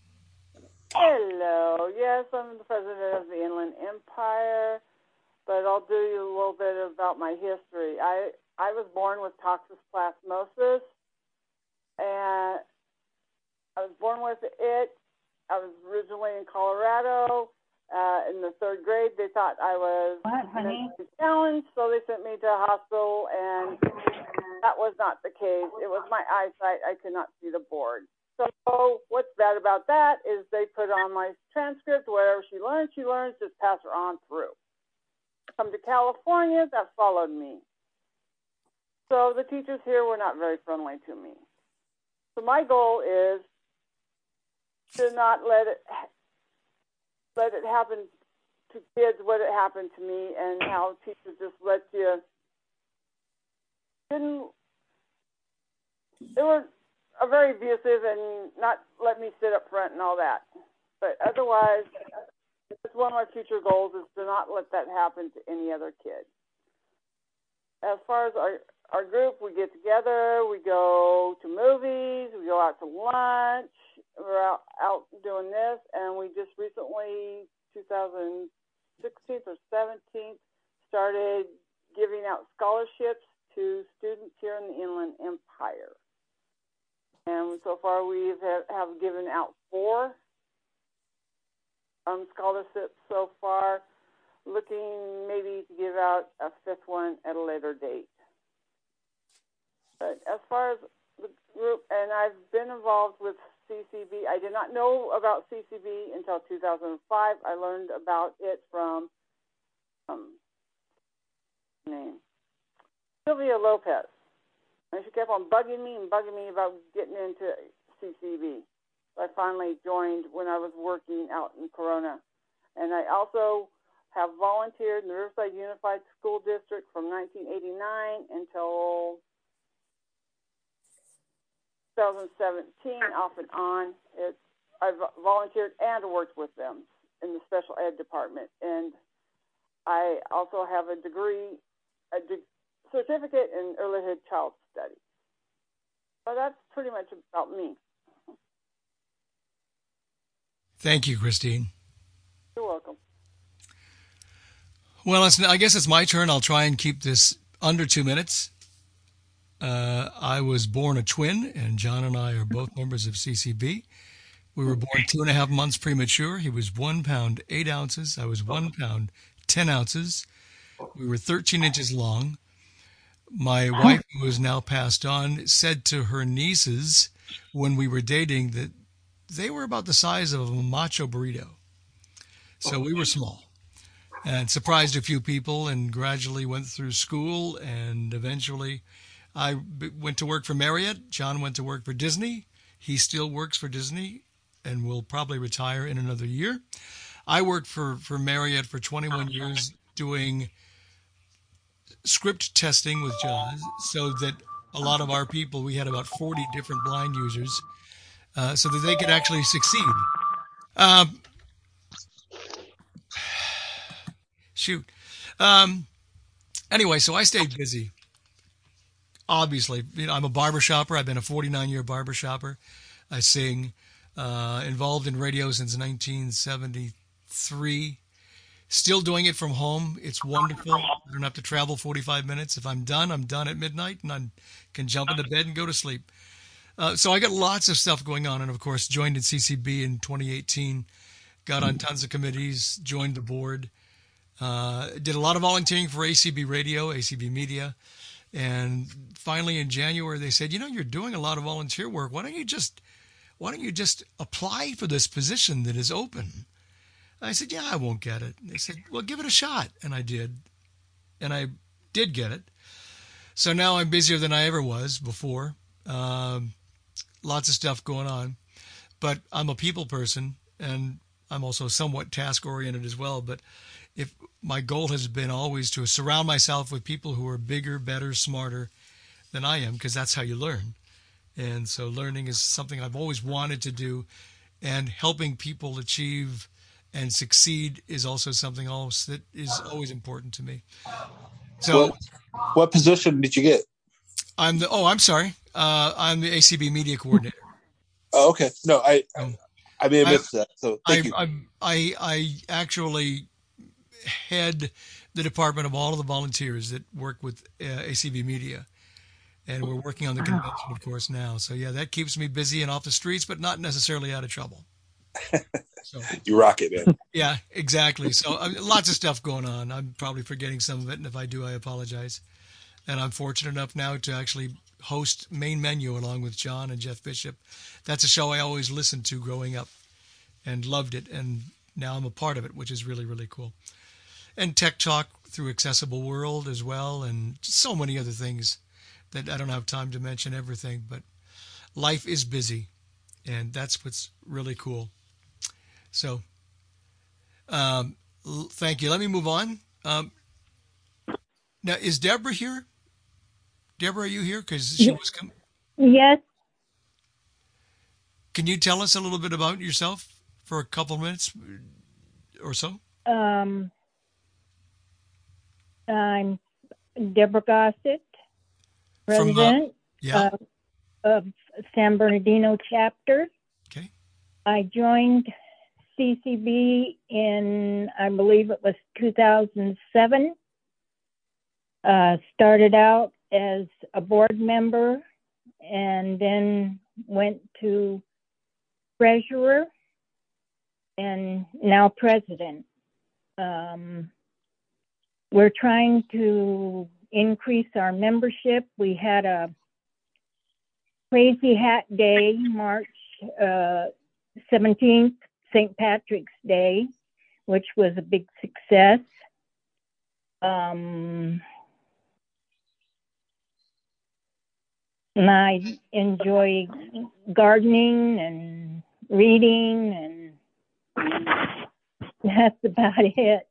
Hello. Yes, I'm the president of the Inland Empire, but I'll do you a little bit about my history. I, I was born with toxoplasmosis, and I was born with it. I was originally in Colorado. Uh, in the third grade, they thought I was What, honey? mentally challenged, so they sent me to a hospital, and that was not the case. It was my eyesight. I could not see the board. So what's bad about that is they put on my transcript, whatever she learns, she learns, just pass her on through. Come to California, that followed me. So the teachers here were not very friendly to me. So my goal is to not let it let it happen to kids what it happened to me, and how teachers just let you didn't they were are very abusive and not let me sit up front and all that. But otherwise, it's one of my future goals is to not let that happen to any other kid. As far as our our group, we get together, we go to movies, we go out to lunch, we're out, out doing this, and we just recently, two thousand sixteen or seventeen, started giving out scholarships to students here in the Inland Empire. And so far we have, have given out four um, scholarships so far, looking maybe to give out a fifth one at a later date. But as far as the group, and I've been involved with C C B. I did not know about C C B until two thousand five. I learned about it from um, name Sylvia Lopez. And she kept on bugging me and bugging me about getting into C C B. So I finally joined when I was working out in Corona. And I also have volunteered in the Riverside Unified School District from nineteen eighty-nine until two thousand seventeen, off and on. It's, I've volunteered and worked with them in the special ed department. And I also have a degree, a de- certificate in earlyhood child studies. So that's pretty much about me. Thank you, Christine. You're welcome. Well, it's, I guess it's my turn. I'll try and keep this under two minutes. Uh, I was born a twin, and John and I are both members of C C B. We were born two and a half months premature. He was one pound, eight ounces. I was one pound, ten ounces. We were thirteen inches long. My wife, who is now passed on, said to her nieces when we were dating that they were about the size of a macho burrito. So we were small. And surprised a few people, and gradually went through school, and eventually I went to work for Marriott. John went to work for Disney. He still works for Disney and will probably retire in another year. I worked for, for Marriott for twenty-one years doing script testing with John, so that a lot of our people, we had about forty different blind users, uh, so that they could actually succeed. Um, shoot. Um, anyway, so I stayed busy. Obviously, you know, I'm a barber shopper. I've been a forty-nine year barber shopper. I sing, uh, involved in radio since nineteen seventy-three. Still doing it from home. It's wonderful. I don't have to travel forty-five minutes. If I'm done, I'm done at midnight, and I can jump into bed and go to sleep. Uh, so I got lots of stuff going on, and of course, joined in C C B in twenty eighteen. Got on tons of committees, joined the board, uh, did a lot of volunteering for A C B Radio, A C B Media. And finally in January, they said, you know, you're doing a lot of volunteer work. Why don't you just, why don't you just apply for this position that is open? I said, yeah, I won't get it. They said, well, give it a shot. And I did. And I did get it. So now I'm busier than I ever was before. Um, lots of stuff going on. But I'm a people person, and I'm also somewhat task-oriented as well. But if my goal has been always to surround myself with people who are bigger, better, smarter than I am, because that's how you learn. And so learning is something I've always wanted to do, and helping people achieve and succeed is also something else that is always important to me. So, what, what position did you get? I'm the. Oh, I'm sorry. Uh, I'm the A C B media coordinator. Oh, okay. No, I um, I may have I, missed that. So thank I, you. I, I I actually head the department of all of the volunteers that work with uh, A C B Media, and we're working on the convention, of course, now. So yeah, that keeps me busy and off the streets, but not necessarily out of trouble. So, you rock it, man. Yeah, exactly. So uh, lots of stuff going on. I'm probably forgetting some of it, and if I do, I apologize. And I'm fortunate enough now to actually host Main Menu along with John and Jeff Bishop. That's a show I always listened to growing up and loved it, and now I'm a part of it, which is really, really cool. And Tech Talk through Accessible World as well, and so many other things that I don't have time to mention everything, but life is busy, and that's what's really cool. So, um, thank you. Let me move on. Um, now, is Deborah here? Deborah, are you here? Because she was coming. Yes. Can you tell us a little bit about yourself for a couple of minutes or so? Um, I'm Deborah Gossett, president From, uh, yeah. of, of San Bernardino chapter. Okay. I joined C C B in, I believe it was two thousand seven. Uh, started out as a board member and then went to treasurer and now president. Um, we're trying to increase our membership. We had a Crazy Hat Day, March uh, seventeenth, Saint Patrick's Day, which was a big success. Um, and I enjoy gardening and reading, and that's about it.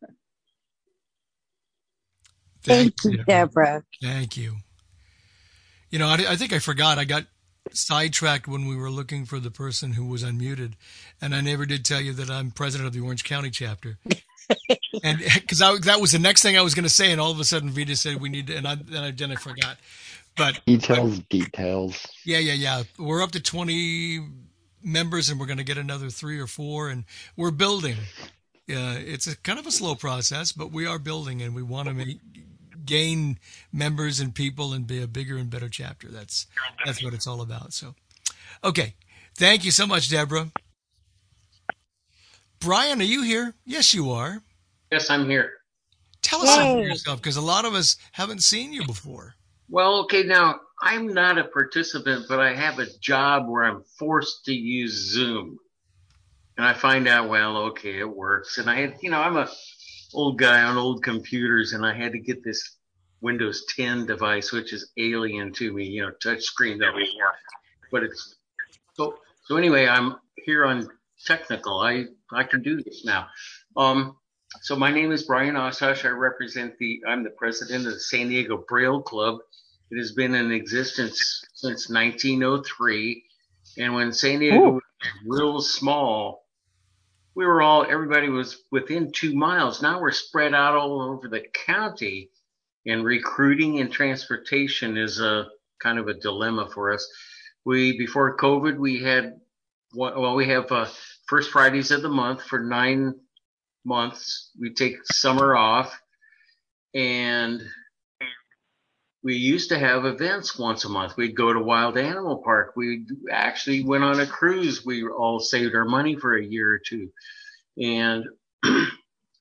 Thank you, Deborah. Thank you. You know, I, I think I forgot. I got sidetracked when we were looking for the person who was unmuted, and I never did tell you that I'm president of the Orange County chapter. And because that was the next thing I was going to say, and all of a sudden Vita said we need to, and I, then I then I forgot. But details, but, details. Yeah, yeah, yeah. We're up to twenty members, and we're going to get another three or four, and we're building. Uh, it's a kind of a slow process, but we are building, and we want to make, gain members and people and be a bigger and better chapter. That's that's what it's all about. So, okay, thank you so much, Deborah. Brian, are you here? Yes, you are. Yes, I'm here. Tell us about yourself, because a lot of us haven't seen you before. Well, okay, now, I'm not a participant, but I have a job where I'm forced to use Zoom. And I find out, well, okay, it works. And I had, you know, I'm a old guy on old computers, and I had to get this Windows ten device, which is alien to me, you know, touch screen everywhere. But it's, so, so anyway, I'm here on technical. I, I can do this now. Um, so my name is Brian Oshush. I represent the, I'm the president of the San Diego Braille Club. It has been in existence since nineteen oh three. And when San Diego Ooh. was real small, we were all, everybody was within two miles. Now we're spread out all over the county, and recruiting and transportation is a kind of a dilemma for us. We, before COVID, we had, well, we have uh, first Fridays of the month for nine months. We take summer off, and we used to have events once a month. We'd go to Wild Animal Park. We actually went on a cruise. We all saved our money for a year or two. And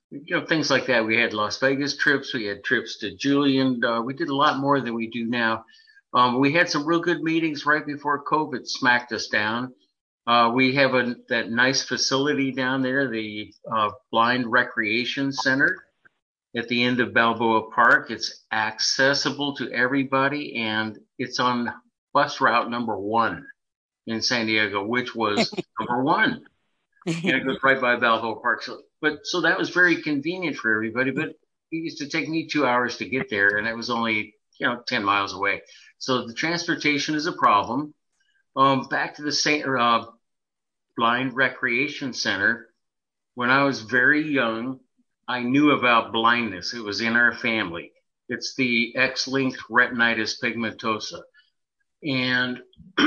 you know, things like that. We had Las Vegas trips. We had trips to Julian. Uh, we did a lot more than we do now. Um, we had some real good meetings right before COVID smacked us down. Uh, we have a, that nice facility down there, the uh, Blind Recreation Center at the end of Balboa Park. It's accessible to everybody, and it's on bus route number one in San Diego, which was number one. And it goes right by Balboa Park. So, but so that was very convenient for everybody. But it used to take me two hours to get there, and it was only, you know, ten miles away. So the transportation is a problem. Um, back to the Saint, uh, Blind Recreation Center. When I was very young, I knew about blindness. It was in our family. It's the X-linked retinitis pigmentosa. And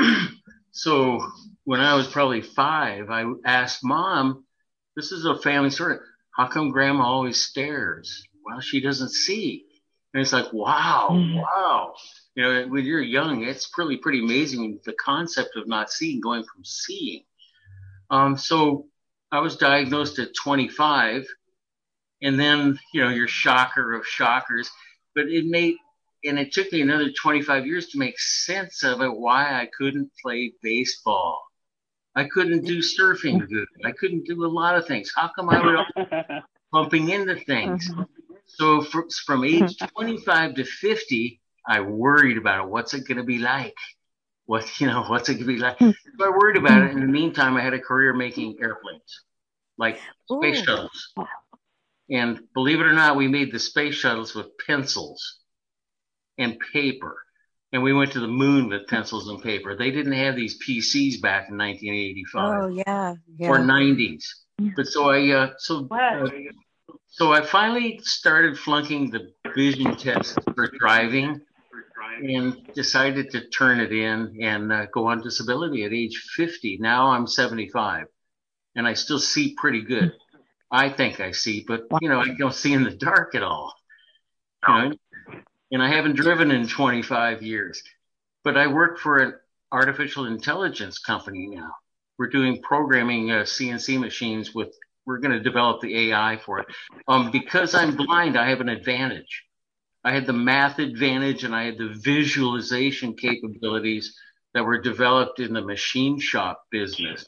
so when I was probably five, I asked Mom, this is a family story, how come Grandma always stares? Well, she doesn't see. And it's like, wow, wow. You know, when you're young, it's really pretty amazing, the concept of not seeing going from seeing. Um, so I was diagnosed at twenty-five, and then, you know, your shocker of shockers, but it made, and it took me another twenty-five years to make sense of it, why I couldn't play baseball. I couldn't do surfing good. I couldn't do a lot of things. How come I was bumping into things? So for, from age twenty-five to fifty, I worried about it. What's it going to be like? What, you know, what's it going to be like? So I worried about it. In the meantime, I had a career making airplanes, like space Ooh. shuttles. And believe it or not, we made the space shuttles with pencils and paper. And we went to the moon with pencils and paper. They didn't have these P Cs back in nineteen eighty-five Oh yeah, yeah. or nineties. But so I, uh, so, uh, so I finally started flunking the vision test for driving and decided to turn it in and uh, go on disability at age fifty. Now I'm seventy-five and I still see pretty good. I think I see, but you know, I don't see in the dark at all. You know, and I haven't driven in twenty-five years, but I work for an artificial intelligence company now. We're doing programming uh, C N C machines with, we're going to develop the A I for it. Um, because I'm blind, I have an advantage. I had the math advantage and I had the visualization capabilities that were developed in the machine shop business.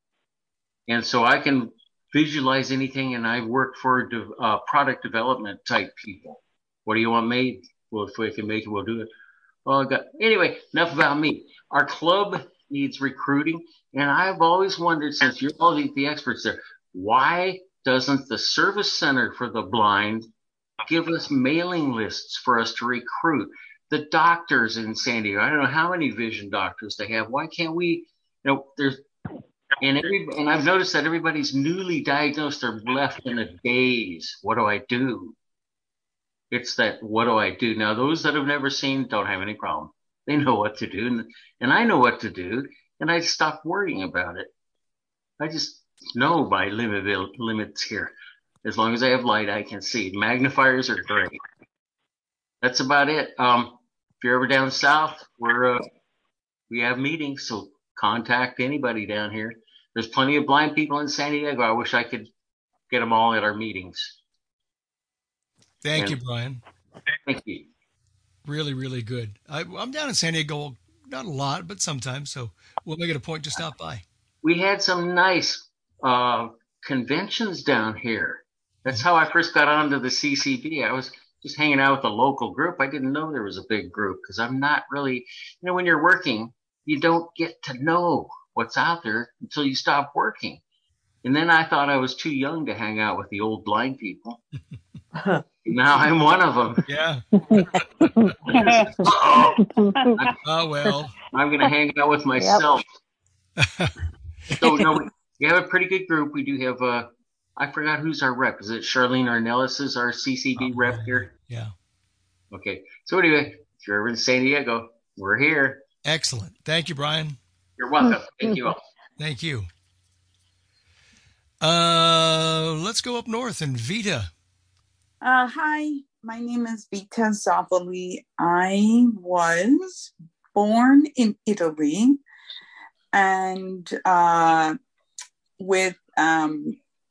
And so I can visualize anything, and I work for de- uh, product development type people. What do you want made? Well, if we can make it, we'll do it. Well, I got, anyway, enough about me. Our club needs recruiting, and I've always wondered, since you're all the, the experts there, why doesn't the Service Center for the Blind give us mailing lists for us to recruit? The doctors in San Diego, I don't know how many vision doctors they have. Why can't we, you know, there's, and every, and I've noticed that everybody's newly diagnosed, they're left in a daze. What do I do? It's that, what do I do? Now, those that have never seen don't have any problem. They know what to do, and, and I know what to do, and I stopped worrying about it. I just know my limit, limits here. As long as I have light, I can see. Magnifiers are great. That's about it. Um, if you're ever down south, we're, uh, we have meetings, so contact anybody down here. There's plenty of blind people in San Diego. I wish I could get them all at our meetings. Thank and, you, Brian. Thank you. Really, really good. I, I'm down in San Diego, not a lot, but sometimes, so we'll make it a point to stop by. We had some nice uh, conventions down here. That's how I first got onto the C C B. I was just hanging out with a local group. I didn't know there was a big group because I'm not really, you know, when you're working, you don't get to know what's out there until you stop working. And then I thought I was too young to hang out with the old blind people. Now I'm one of them. Yeah. oh, oh, well. I'm going to hang out with myself. Yep. So, no, we, we have a pretty good group. We do have, uh, I forgot who's our rep. Is it Charlene Arnellis is our C C B oh, rep here? Yeah. Okay. So anyway, if you're ever in San Diego, we're here. Excellent. Thank you, Brian. You're welcome. Thank you all. Thank you. Uh, let's go up north and Vita. Uh, hi, my name is Vita Zavoli. I was born in Italy, and uh, with um,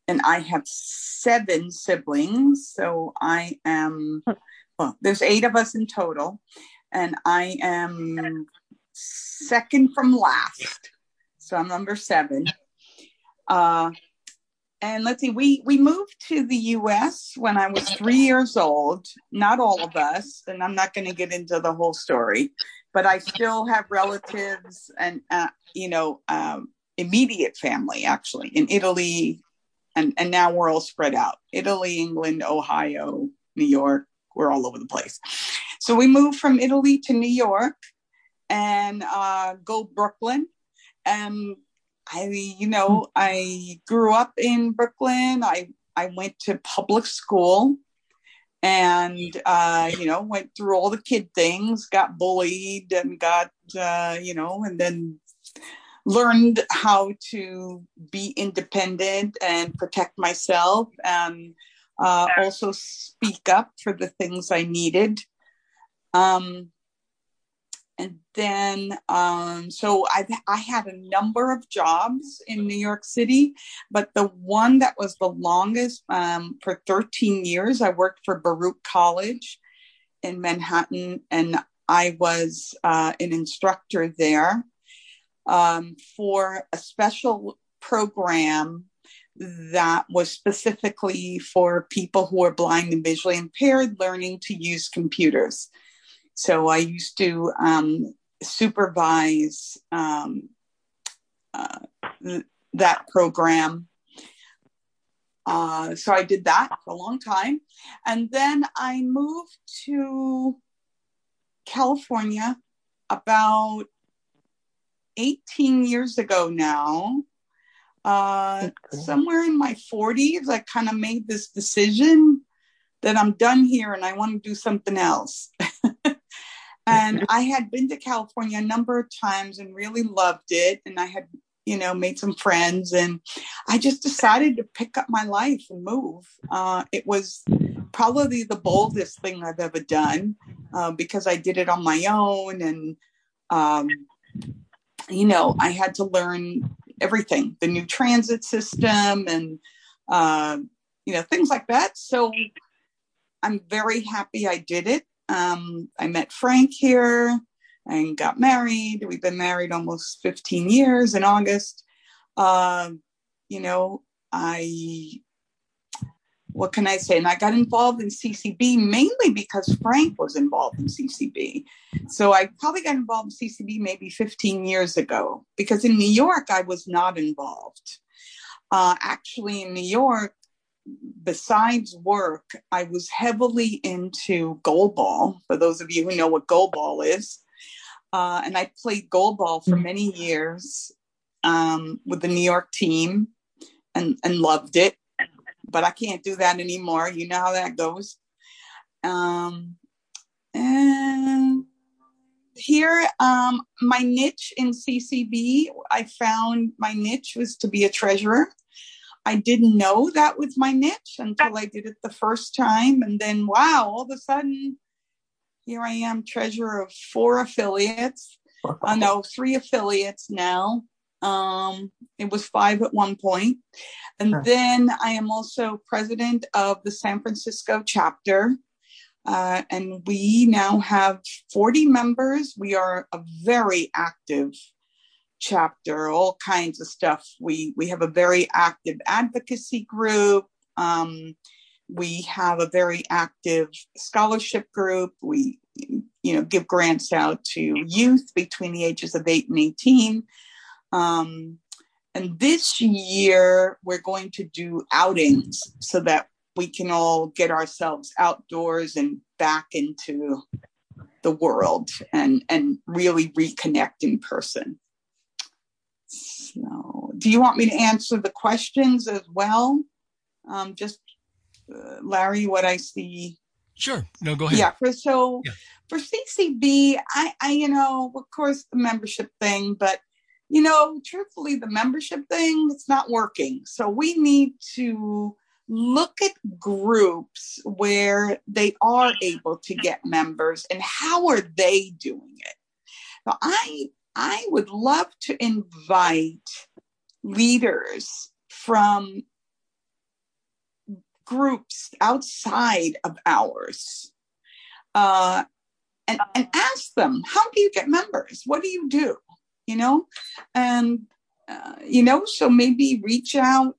and I have seven siblings. So I am, well, there's eight of us in total, and I am second from last. So I'm number seven. Uh, and let's see, we, we moved to the U S when I was three years old. Not all of us, and I'm not going to get into the whole story, but I still have relatives and, uh, you know, um, immediate family actually in Italy. And, and now we're all spread out. Italy, England, Ohio, New York, we're all over the place. So we moved from Italy to New York and uh, go Brooklyn. And I, you know, I grew up in Brooklyn. I, I went to public school and, uh, you know, went through all the kid things, got bullied and got, uh, you know, and then learned how to be independent and protect myself and uh, also speak up for the things I needed. Um, and then, um, so I, I had a number of jobs in New York City, but the one that was the longest um, for thirteen years, I worked for Baruch College in Manhattan, and I was uh, an instructor there. Um, for a special program that was specifically for people who are blind and visually impaired learning to use computers. So I used to um, supervise um, uh, th- that program. Uh, so I did that for a long time. And then I moved to California about eighteen years ago now. Uh, somewhere in my forties, I kind of made this decision that I'm done here and I want to do something else. And I had been to California a number of times and really loved it. And I had, you know, made some friends, and I just decided to pick up my life and move. Uh, it was probably the boldest thing I've ever done uh, because I did it on my own. And, um, you know, I had to learn everything, the new transit system and, uh, you know, things like that. So I'm very happy I did it. Um, I met Frank here and got married. We've been married almost fifteen years in August. Uh, you know, I, what can I say? And I got involved in C C B mainly because Frank was involved in C C B. So I probably got involved in C C B maybe fifteen years ago, because in New York, I was not involved. Uh, actually, in New York, besides work, I was heavily into goalball, for those of you who know what goalball is. Uh, and I played goalball for many years um, with the New York team and, and loved it. But I can't do that anymore. You know how that goes. Um, and here, um, my niche in C C B, I found my niche was to be a treasurer. I didn't know that was my niche until I did it the first time. And then, wow, all of a sudden, here I am, treasurer of four affiliates. Uh, no, three affiliates now. Um, it was five at one point. And then I am also president of the San Francisco chapter. Uh, and we now have forty members. We are a very active chapter, all kinds of stuff. We we have a very active advocacy group. Um, we have a very active scholarship group. We, you know, give grants out to youth between the ages of eight and eighteen. Um, and this year we're going to do outings so that we can all get ourselves outdoors and back into the world and, and really reconnect in person. So, do you want me to answer the questions as well? Um, just, uh, Larry, what I see. Sure. No, go ahead. Yeah. For, so yeah. for C C B, I, I, you know, of course, the membership thing, but, you know, truthfully, the membership thing, it's not working. So we need to look at groups where they are able to get members and how are they doing it. Now, I I would love to invite leaders from groups outside of ours, uh, and, and ask them, how do you get members? What do you do? You know, and, uh, you know, so maybe reach out.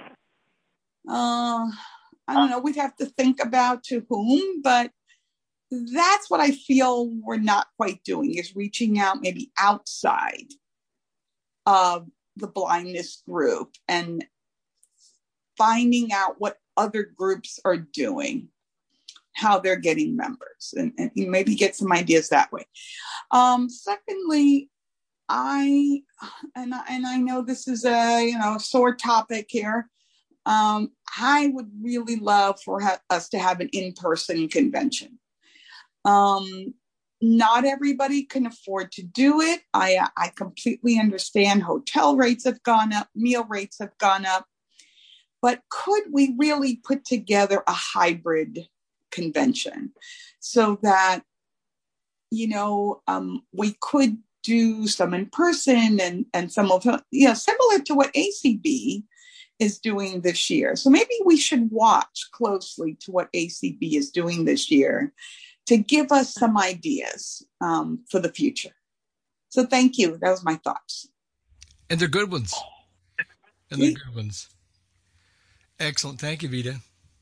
Uh, I don't know, we'd have to think about to whom, but that's what I feel we're not quite doing, is reaching out maybe outside of the blindness group and finding out what other groups are doing, how they're getting members, and, and maybe get some ideas that way. Um, secondly, I, and, I, and I know this is a, you know, sore topic here. Um, I would really love for ha- us to have an in-person convention. Um, not everybody can afford to do it. I, I completely understand hotel rates have gone up, meal rates have gone up, but could we really put together a hybrid convention so that, you know, um, we could do some in person and, and some of, you know, similar to what A C B is doing this year. So maybe we should watch closely to what A C B is doing this year to give us some ideas um, for the future. So thank you. That was my thoughts. And they're good ones. And they're good ones. Excellent. Thank you, Vita.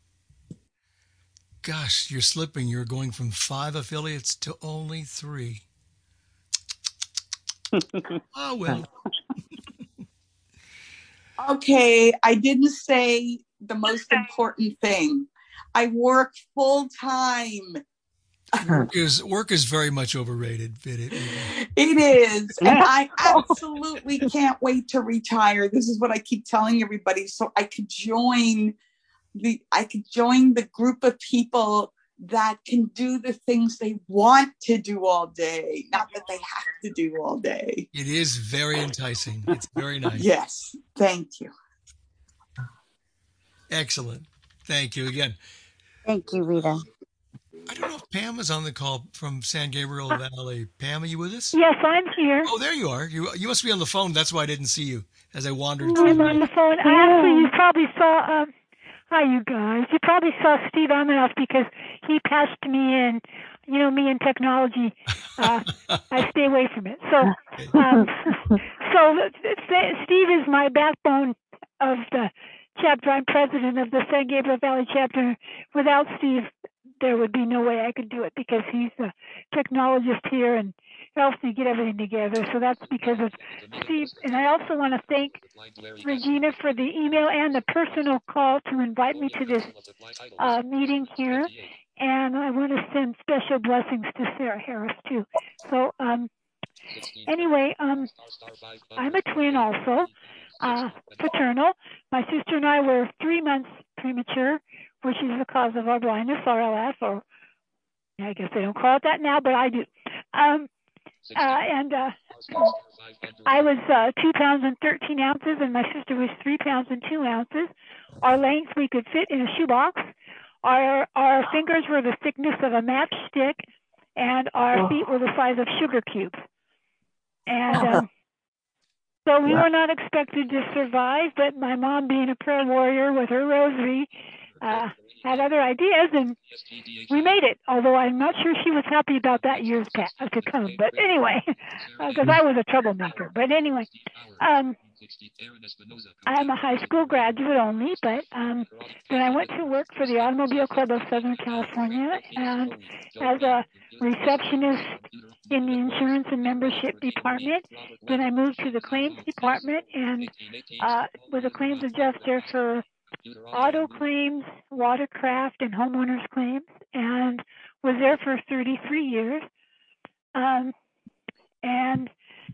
Gosh, you're slipping. You're going from five affiliates to only three. Oh, well. Okay, I didn't say the most important thing. I work full time. Work is work is very much overrated, Vita. It is. And I absolutely can't wait to retire. This is what I keep telling everybody. So I could join the I could join the group of people that can do the things they want to do all day, not that they have to do all day. It is very enticing. It's very nice. Yes. Thank you. Excellent. Thank you again. Thank you, Rita. I don't know if Pam is on the call from San Gabriel Valley. Pam, are you with us? Yes, I'm here. Oh, there you are. You you must be on the phone. That's why I didn't see you as I wandered. I'm on the phone. Actually, you probably saw... Um, Hi, you guys. You probably saw Steve Amanoff because he passed me in. You know, me and technology, uh, I stay away from it. So, um, so Steve is my backbone of the chapter. I'm president of the San Gabriel Valley chapter. Without Steve, there would be no way I could do it because he's a technologist here and helps me get everything together. So that's because of Steve. And I also want to thank Regina for the email and the personal call to invite me to this uh, meeting here. And I want to send special blessings to Sarah Harris too. So um, anyway, um, I'm a twin also, uh, paternal. My sister and I were three months premature, which is the cause of our blindness, R L S, or I guess they don't call it that now, but I do. Um, Uh, and uh, I was uh, two pounds and thirteen ounces, and my sister was three pounds and two ounces. Our length we could fit in a shoebox. Our our fingers were the thickness of a matchstick, and our feet were the size of sugar cubes. And um, so we were not expected to survive, but my mom, being a prayer warrior with her rosary, uh, had other ideas, and we made it, although I'm not sure she was happy about that years past to come. But anyway, because uh, I was a troublemaker. But anyway, um, I'm a high school graduate only, but um, then I went to work for the Automobile Club of Southern California, and as a receptionist in the insurance and membership department. Then I moved to the claims department and uh, was a claims adjuster for auto claims, watercraft, and homeowners claims, and was there for thirty-three years. Um, and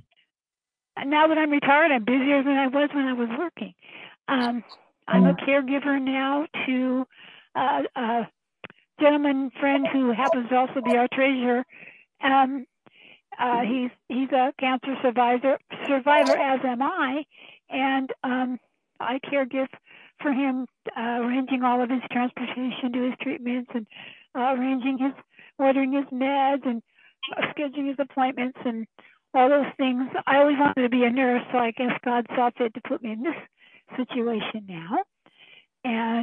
now that I'm retired, I'm busier than I was when I was working. Um, I'm a caregiver now to uh, a gentleman friend who happens to also be our treasurer. Um, uh, he's he's a cancer survivor, survivor as am I, and um, I caregive for him, uh, arranging all of his transportation to his treatments and uh, arranging his, ordering his meds and uh, scheduling his appointments and all those things. I always wanted to be a nurse, so I guess God saw fit to put me in this situation now. And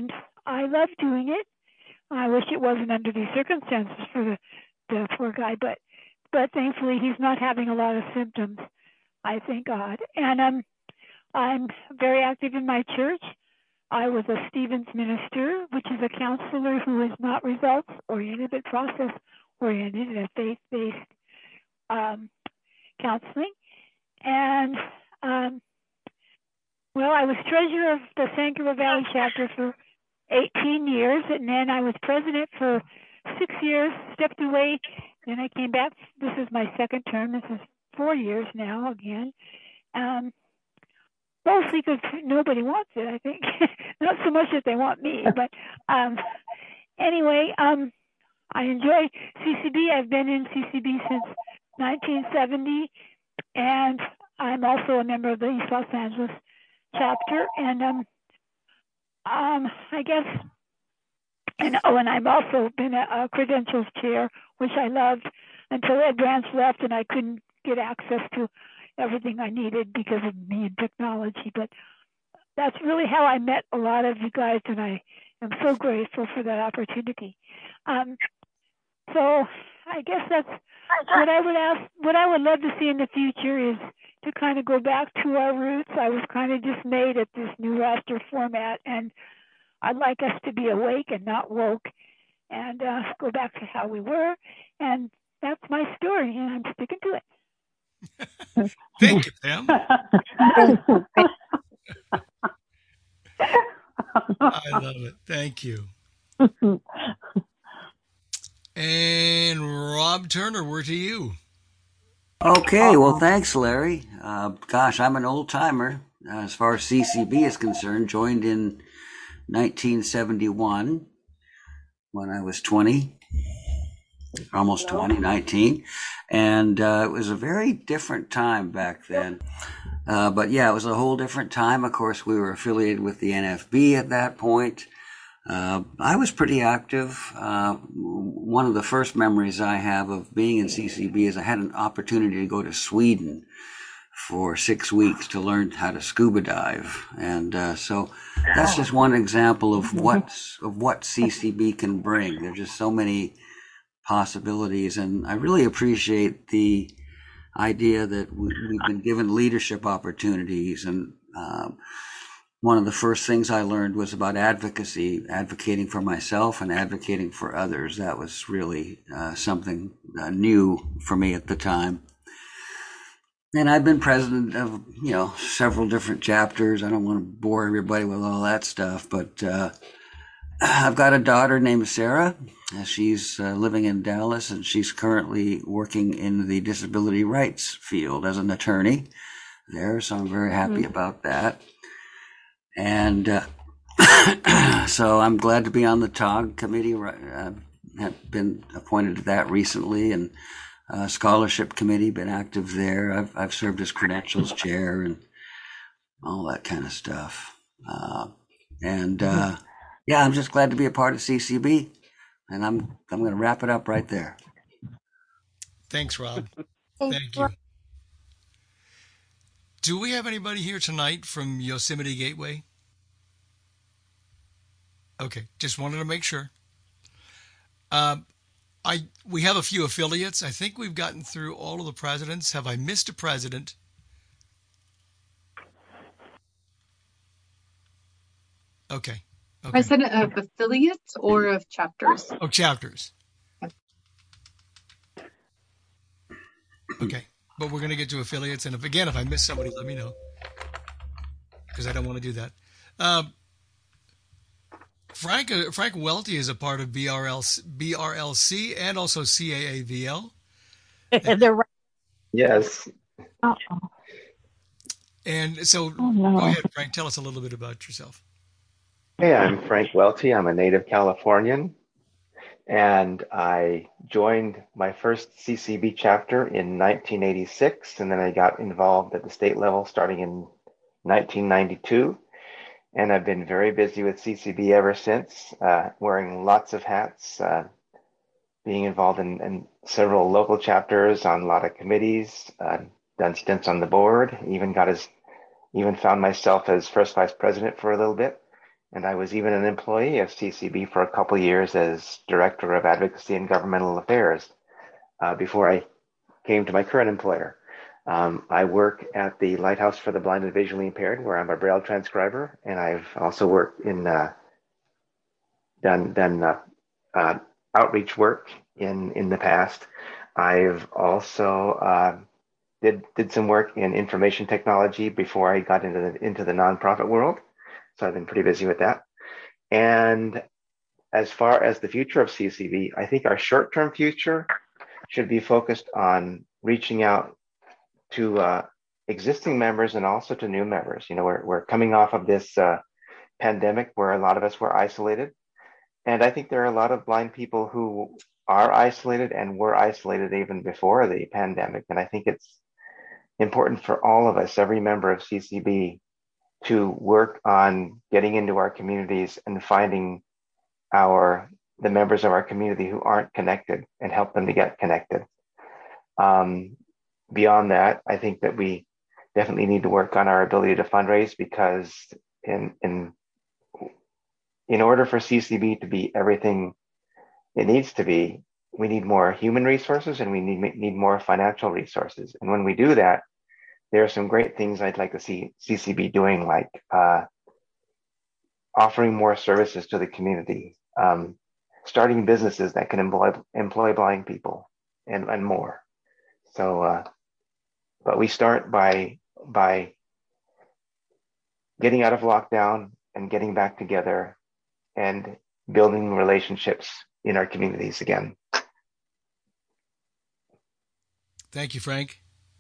I love doing it. I wish it wasn't under these circumstances for the, the poor guy, but but thankfully he's not having a lot of symptoms. I thank God. And um, I'm very active in my church. I was a Stevens minister, which is a counselor who is not results-oriented, but process-oriented and faith-based um, counseling. And, um, well, I was treasurer of the San Gabriel Valley chapter for eighteen years, and then I was president for six years, stepped away, then I came back. This is my second term. This is four years now again. Um, mostly because nobody wants it, I think. Not so much that they want me, but um, anyway, um, I enjoy C C B. I've been in C C B since nineteen seventy, and I'm also a member of the East Los Angeles chapter. And um, um, I guess, and oh, and I've also been a, a credentials chair, which I loved until Ed Branch left, and I couldn't get access to everything I needed because of me and technology. But that's really how I met a lot of you guys, and I am so grateful for that opportunity. Um, so I guess that's what I would ask, what I would love to see in the future is to kind of go back to our roots. I was kind of dismayed at this new roster format, and I'd like us to be awake and not woke and uh, go back to how we were. And that's my story, and I'm sticking to it. Thank you, Pam. I love it. Thank you. And Rob Turner, we're to you. Okay, well, thanks, Larry. Uh, gosh, I'm an old timer uh, as far as C C B is concerned. Joined in nineteen seventy-one when I was twenty, almost twenty, nineteen. And uh, it was a very different time back then. Uh, but yeah, it was a whole different time. Of course, we were affiliated with the N F B at that point. Uh, I was pretty active. Uh, one of the first memories I have of being in C C B is I had an opportunity to go to Sweden for six weeks to learn how to scuba dive. And uh, so that's just one example of what, of what C C B can bring. There's just so many possibilities. And I really appreciate the idea that we, we've been given leadership opportunities. And um, one of the first things I learned was about advocacy, advocating for myself and advocating for others. That was really uh, something uh, new for me at the time. And I've been president of, you know, several different chapters. I don't want to bore everybody with all that stuff, but uh, I've got a daughter named Sarah. She's uh, living in Dallas, and she's currently working in the disability rights field as an attorney there. So I'm very happy mm-hmm. about that. And uh, so I'm glad to be on the T O G committee. I have been appointed to that recently, and uh, scholarship committee, been active there. I've I've served as credentials chair and all that kind of stuff. Uh, and uh, yeah, I'm just glad to be a part of C C B. And I'm I'm going to wrap it up right there. Thanks, Rob. Thank you. Do we have anybody here tonight from Yosemite Gateway? Okay, just wanted to make sure. Uh, I we have a few affiliates. I think we've gotten through all of the presidents. Have I missed a president? Okay. Okay. President of affiliates or of chapters? Oh, chapters. Okay. But we're going to get to affiliates. And if, again, if I miss somebody, let me know. Because I don't want to do that. Um, Frank uh, Frank Welty is a part of B R L, B R L C and also C A A V L. They're right. Yes. Uh-oh. And so oh, no. Go ahead, Frank. Tell us a little bit about yourself. Hey, I'm Frank Welty. I'm a native Californian. And I joined my first C C B chapter in nineteen eighty-six, and then I got involved at the state level starting in nineteen ninety-two. And I've been very busy with C C B ever since, uh, wearing lots of hats, uh, being involved in, in several local chapters, on a lot of committees, uh, done stints on the board, even got as, even found myself as first vice president for a little bit. And I was even an employee of C C B for a couple of years as Director of Advocacy and Governmental Affairs uh, before I came to my current employer. Um, I work at the Lighthouse for the Blind and Visually Impaired, where I'm a Braille transcriber, and I've also worked in uh, done done uh, uh, outreach work in in the past. I've also uh, did did some work in information technology before I got into the into the nonprofit world, so I've been pretty busy with that. And as far as the future of C C B, I think our short-term future should be focused on reaching out to uh, existing members and also to new members. You know, we're we're coming off of this uh, pandemic where a lot of us were isolated, and I think there are a lot of blind people who are isolated and were isolated even before the pandemic. And I think it's important for all of us, every member of C C B, to work on getting into our communities and finding our the members of our community who aren't connected and help them to get connected. Um, beyond that, I think that we definitely need to work on our ability to fundraise, because in in in order for C C B to be everything it needs to be, we need more human resources and we need need more financial resources. And when we do that, there are some great things I'd like to see C C B doing, like uh, offering more services to the community, um, starting businesses that can employ employ blind people, and, and more. So, uh, but we start by by getting out of lockdown and getting back together and building relationships in our communities again. Thank you, Frank.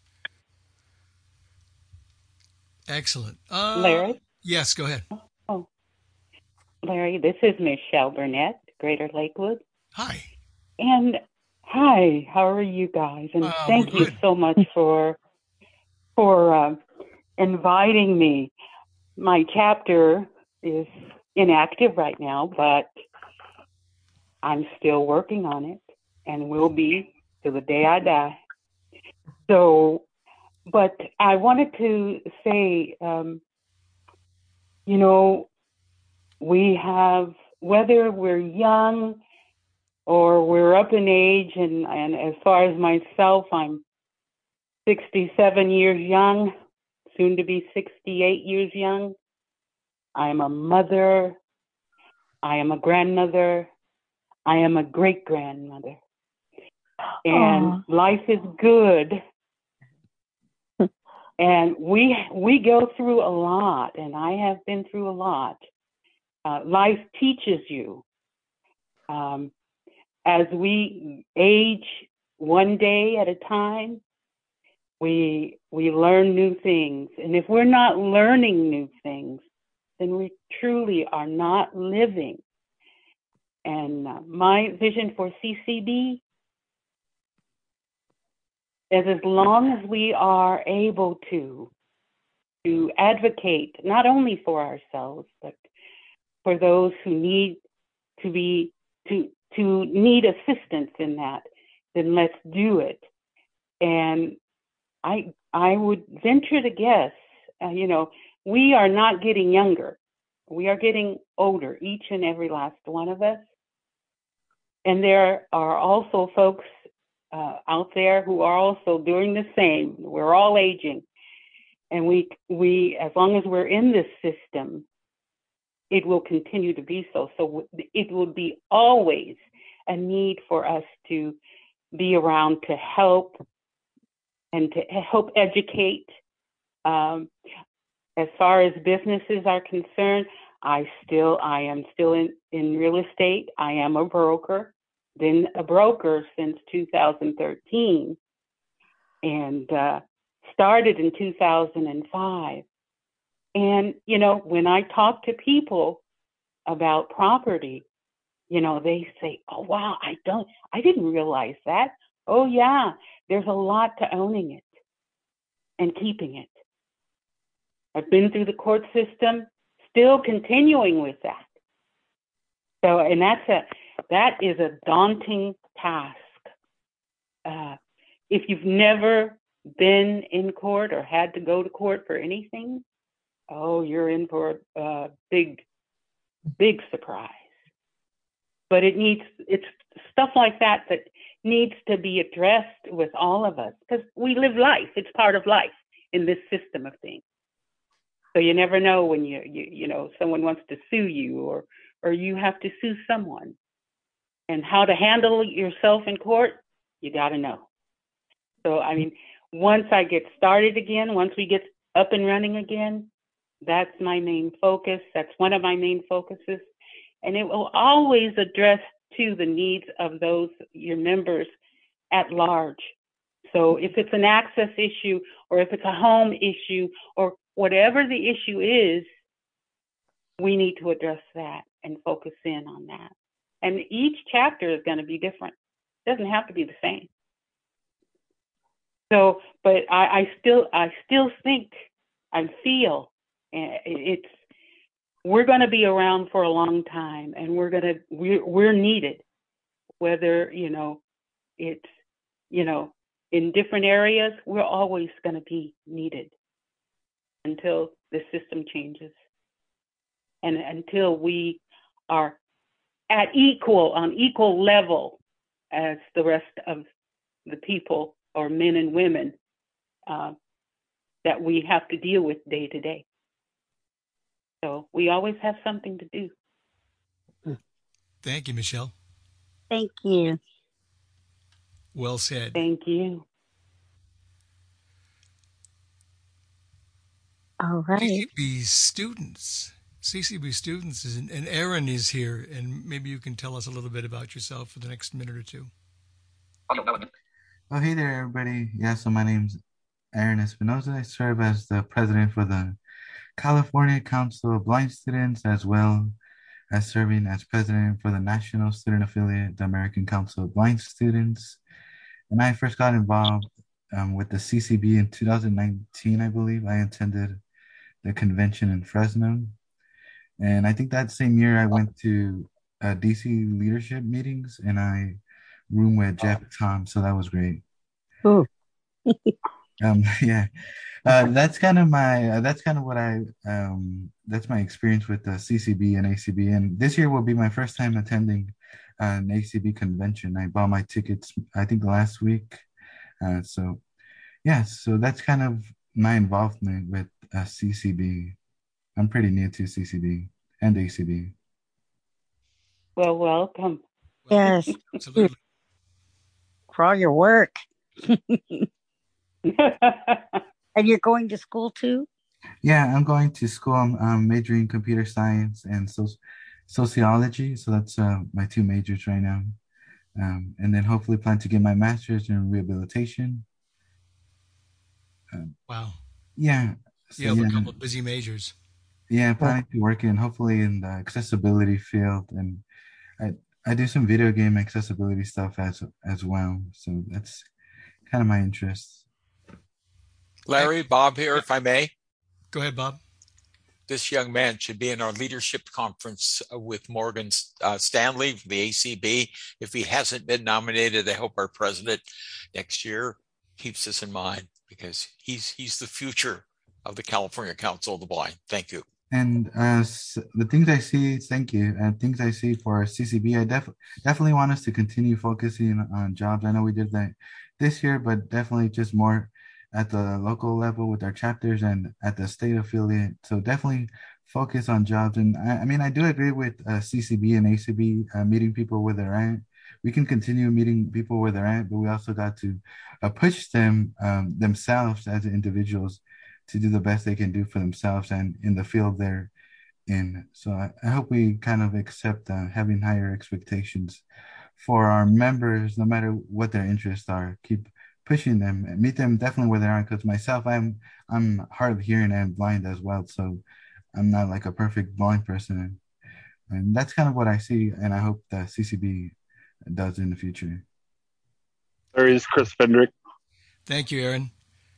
Excellent. Uh, Larry? Yes, go ahead. Oh, Larry, this is Michelle Burnett, Greater Lakewood. Hi. And hi, how are you guys? And Uh, thank we're you good. so much for for uh, inviting me. My chapter is inactive right now, but I'm still working on it and will be till the day I die. So, but I wanted to say, um, you know, we have, whether we're young or we're up in age, and, and as far as myself, I'm sixty-seven years young, soon to be sixty-eight years young. I am a mother. I am a grandmother. I am a great-grandmother. And Aw. life is good. And we we go through a lot, and I have been through a lot. Uh, life teaches you. Um, as we age one day at a time, we we learn new things. And if we're not learning new things, then we truly are not living. And uh, my vision for C C B is, as long as we are able to to advocate not only for ourselves, but for those who need to be to to need assistance in that, then let's do it. And I I would venture to guess, uh, you know, we are not getting younger. We are getting older, each and every last one of us. And there are also folks uh, out there who are also doing the same. We're all aging. And we, we, as long as we're in this system, it will continue to be so. So it will be always a need for us to be around to help and to help educate. Um, as far as businesses are concerned, I still, I am still in, in real estate. I am a broker, been a broker since two thousand thirteen, and uh, started in two thousand five. And, you know, when I talk to people about property, you know, they say, oh, wow, I don't, I didn't realize that. Oh, yeah, there's a lot to owning it and keeping it. I've been through the court system, still continuing with that. So, and that's a, that is a daunting task. Uh, if you've never been in court or had to go to court for anything, oh, you're in for a big, big surprise. But it needs, it's stuff like that that needs to be addressed with all of us, because we live life. It's part of life in this system of things. So you never know when you, you, you know, someone wants to sue you, or, or you have to sue someone. And how to handle yourself in court, you got to know. So, I mean, once I get started again, once we get up and running again, that's my main focus. That's one of my main focuses. And it will always address to the needs of those, your members at large. So if it's an access issue, or if it's a home issue, or whatever the issue is, we need to address that and focus in on that. And each chapter is going to be different. It doesn't have to be the same. So, but I, I still, I still think, I feel it's, we're going to be around for a long time, and we're going to, we're, we're needed, whether, you know, it's, you know, in different areas, we're always going to be needed until the system changes, and until we are at equal, on equal level as the rest of the people, or men and women, uh, that we have to deal with day to day. So we always have something to do. Thank you, Michelle. Thank you. Well said. Thank you. All right. C C B students. C C B students, is, and Aaron is here, and maybe you can tell us a little bit about yourself for the next minute or two. Oh, hey there, everybody. Yeah, so my name's Aaron Espinoza. I serve as the president for the California Council of Blind Students, as well as serving as president for the National Student Affiliate, the American Council of Blind Students. And I first got involved um, with the C C B in two thousand nineteen, I believe. I attended the convention in Fresno. And I think that same year I went to uh, D C leadership meetings, and I roomed with Jeff and Tom, so that was great. Oh. um, yeah, uh, that's kind of my, uh, that's kind of what I, um, that's my experience with the C C B and A C B. And this year will be my first time attending uh, an A C B convention. I bought my tickets, I think last week. Uh, so yeah, so that's kind of my involvement with uh, C C B. I'm pretty new to C C B and A C B. Well, welcome. Yes. Absolutely. For all your work. And you're going to school too? Yeah, I'm going to school. I'm, I'm majoring in computer science and so, sociology. So that's uh, my two majors right now. Um, and then hopefully plan to get my master's in rehabilitation. Um, wow. Yeah. So, you have yeah. a couple of busy majors. Yeah, planning to work in hopefully in the accessibility field, and I I do some video game accessibility stuff as as well. So that's kind of my interest. Larry, Bob here, if I may. Go ahead, Bob. This young man should be in our leadership conference with Morgan uh, Stanley from the A C B. If he hasn't been nominated, I hope our president next year keeps this in mind, because he's he's the future of the California Council of the Blind. Thank you. And uh, the things I see, thank you, and things I see for C C B, I def- definitely want us to continue focusing on jobs. I know we did that this year, but definitely just more at the local level with our chapters and at the state affiliate. So definitely focus on jobs. And I, I mean, I do agree with uh, C C B and A C B uh, meeting people where they're at. We can continue meeting people where they're at, but we also got to uh, push them um, themselves as individuals to do the best they can do for themselves and in the field they're in. So I, I hope we kind of accept uh, having higher expectations for our members, no matter what their interests are. Keep pushing them, meet them definitely where they are. Because myself, I'm I'm hard of hearing and blind as well, so I'm not like a perfect blind person. And that's kind of what I see, and I hope that C C B does in the future. There is Chris Fendrick. Thank you, Aaron.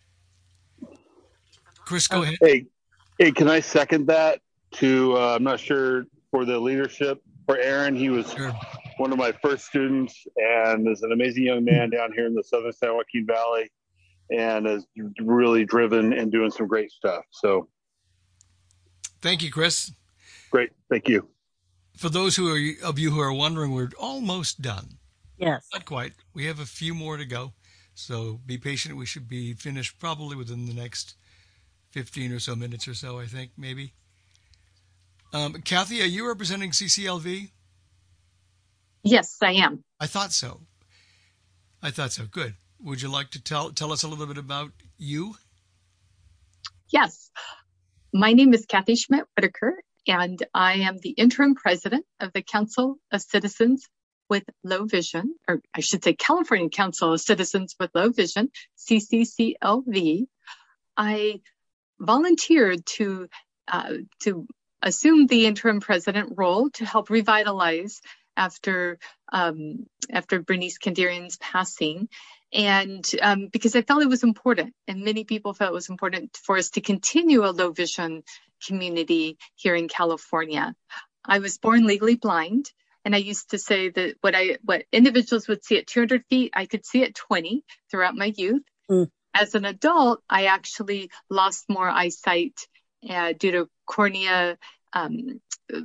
Chris, go ahead. Hey, hey, can I second that? To uh, I'm not sure for the leadership for Aaron. He was sure. one of my first students, and is an amazing young man down here in the Southern San Joaquin Valley, and is really driven and doing some great stuff. So, thank you, Chris. Great, thank you. for those who are of you who are wondering, we're almost done. Yes. Not quite. We have a few more to go. So be patient. We should be finished probably within the next fifteen or so minutes or so, I think, maybe. Um, Kathy, are you representing C C L V? Yes, I am. I thought so. I thought so. Good. Would you like to tell tell us a little bit about you? Yes. My name is Kathy Schmidt-Whitaker, and I am the interim president of the Council of Citizens with Low Vision, or I should say California Council of Citizens with Low Vision, C C C L V. I volunteered to uh, to assume the interim president role to help revitalize after um, after Bernice Kandarian's passing, and um, because I felt it was important, and many people felt it was important for us to continue a low vision community here in California. I was born legally blind, and I used to say that what I what individuals would see at two hundred feet, I could see at twenty throughout my youth. Mm. As an adult, I actually lost more eyesight uh, due to cornea um,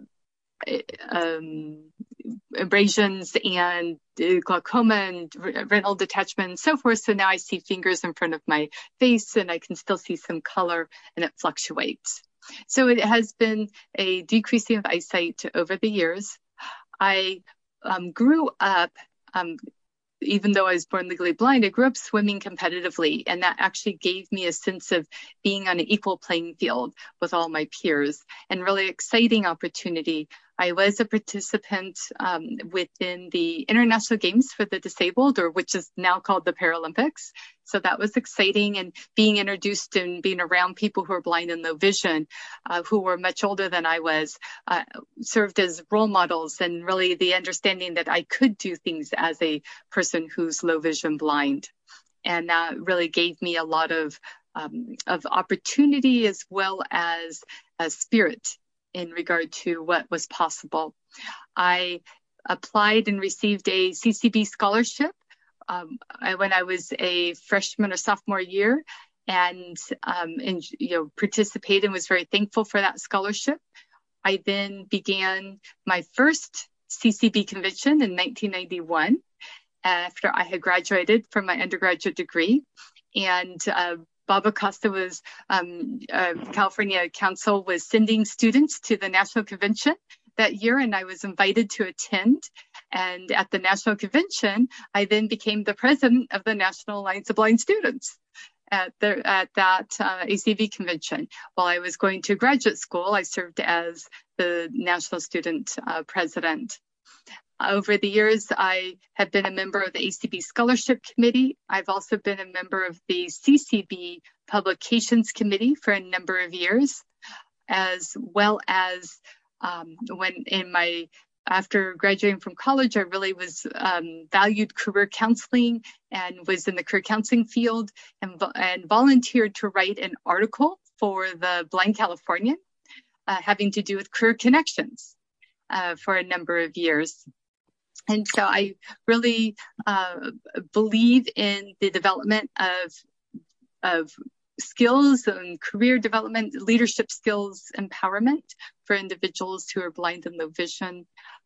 um, abrasions and uh, glaucoma and retinal detachment and so forth. So now I see fingers in front of my face, and I can still see some color, and it fluctuates. So it has been a decreasing of eyesight over the years. I um, grew up, um, even though I was born legally blind, I grew up swimming competitively, and that actually gave me a sense of being on an equal playing field with all my peers, and really exciting opportunity. I was a participant um, within the International Games for the Disabled, or which is now called the Paralympics. So that was exciting, and being introduced and being around people who are blind and low vision, uh, who were much older than I was, uh, served as role models, and really the understanding that I could do things as a person who's low vision blind. And that really gave me a lot of, um, of opportunity as well as a spirit in regard to what was possible. I applied and received a C C B scholarship um, I, when I was a freshman or sophomore year, and, um, and you know, participated and was very thankful for that scholarship. I then began my first C C B convention in nineteen ninety-one after I had graduated from my undergraduate degree. And uh, Bob Acosta was, um, uh, California Council was sending students to the National Convention that year, and I was invited to attend. And at the National Convention, I then became the president of the National Alliance of Blind Students at, the, at that uh, A C V convention. While I was going to graduate school, I served as the National Student uh, President. Over the years, I have been a member of the A C B Scholarship Committee. I've also been a member of the C C B Publications Committee for a number of years, as well as um, when in my, after graduating from college, I really was um, valued career counseling and was in the career counseling field, and, and volunteered to write an article for the Blind Californian uh, having to do with career connections uh, for a number of years. And so I really uh, believe in the development of, of skills and career development, leadership skills, empowerment for individuals who are blind and low vision.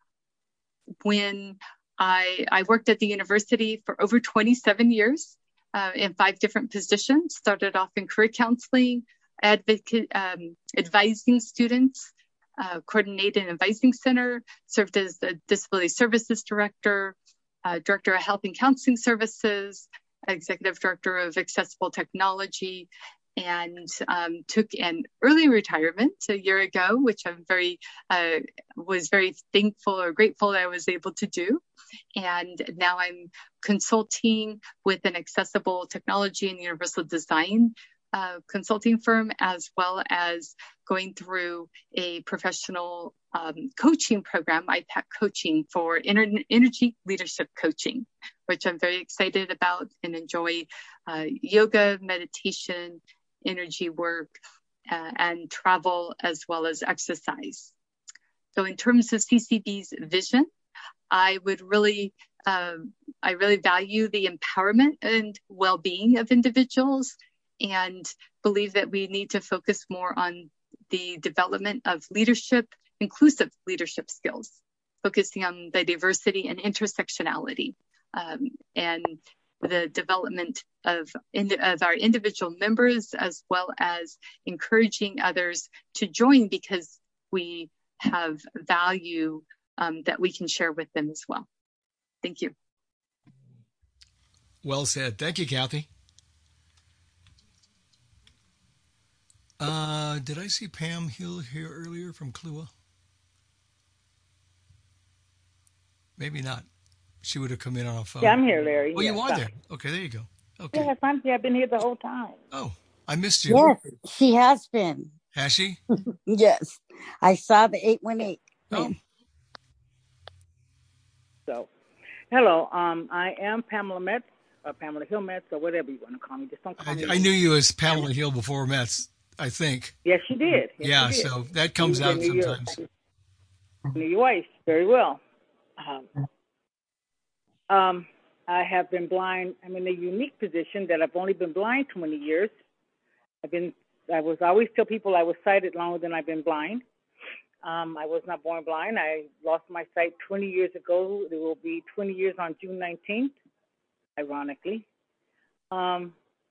When I, I worked at the university for over twenty-seven years uh, in five different positions, started off in career counseling, advocate, um, advising students, Uh, coordinated an advising center, served as the disability services director, uh, director of health and counseling services, executive director of accessible technology, and um, took an early retirement a year ago, which I'm very, uh, was very thankful or grateful that I was able to do. And now I'm consulting with an accessible technology and universal design Uh, consulting firm, as well as going through a professional um, coaching program, I PAC coaching for inter- energy leadership coaching, which I'm very excited about and enjoy uh, yoga, meditation, energy work, uh, and travel, as well as exercise. So in terms of C C B's vision, I would really, uh, I really value the empowerment and well-being of individuals, and believe that we need to focus more on the development of leadership inclusive leadership skills, focusing on the diversity and intersectionality, um, and the development of, of our individual members, as well as encouraging others to join because we have value um, that we can share with them as well. Thank you. Well said. Thank you, Kathy. Uh, did I see Pam Hill here earlier from C L U A? Maybe not. She would have come in on a phone. Yeah, I'm here, Larry. Oh, yes, you are I'm, there. Okay, there you go. Okay. Yes, I'm here. I've been here the whole time. Oh, I missed you. Yes, she has been. Has she? Yes. I saw the eight one eight. Oh. So, hello. Um, I am Pamela Metz, or Pamela Hill Metz, or whatever you want to call me. Just don't call I, me. I knew you as Pamela Hill before Metz, I think. Yes, she did. Yes, yeah, she did. so that comes out sometimes. Knew your wife very well. Um, um, I have been blind. I'm in a unique position that I've only been blind twenty years. I've been. I was I always tell people I was sighted longer than I've been blind. Um, I was not born blind. I lost my sight twenty years ago. It will be twenty years on June nineteenth, ironically. Um,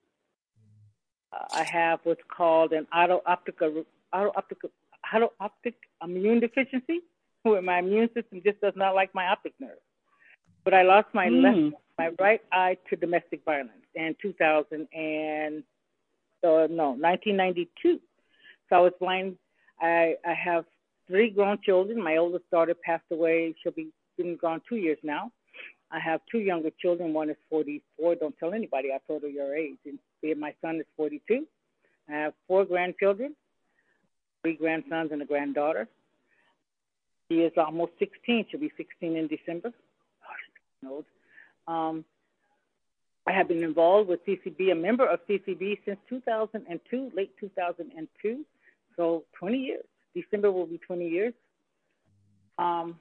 I have what's called an auto-optic, auto-optic, auto-optic immune deficiency, where my immune system just does not like my optic nerve. But I lost my mm. left, my right eye to domestic violence in two thousand and so no, nineteen ninety-two. So I was blind. I I have three grown children. My oldest daughter passed away. She'll be been gone two years now. I have two younger children. One is forty-four. Don't tell anybody I told her your age. And my son is forty-two. I have four grandchildren, three grandsons and a granddaughter. She is almost sixteen. She'll be sixteen in December. Old. Um, I have been involved with C C B, a member of C C B since two thousand two, late two thousand two, so twenty years. December will be twenty years. Um,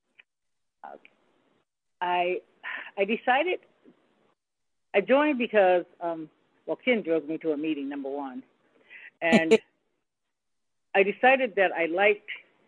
I I decided, I joined because, um, well, Ken drove me to a meeting, number one, and I decided that I liked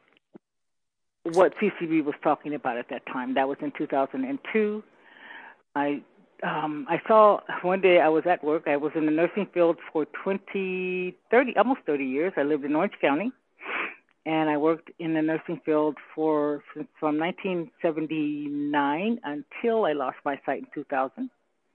what C C B was talking about at that time. That was in two thousand two. I um, I saw one day I was at work. I was in the nursing field for twenty, thirty, almost thirty years. I lived in Orange County, and I worked in the nursing field for from nineteen seventy-nine until I lost my sight in two thousand.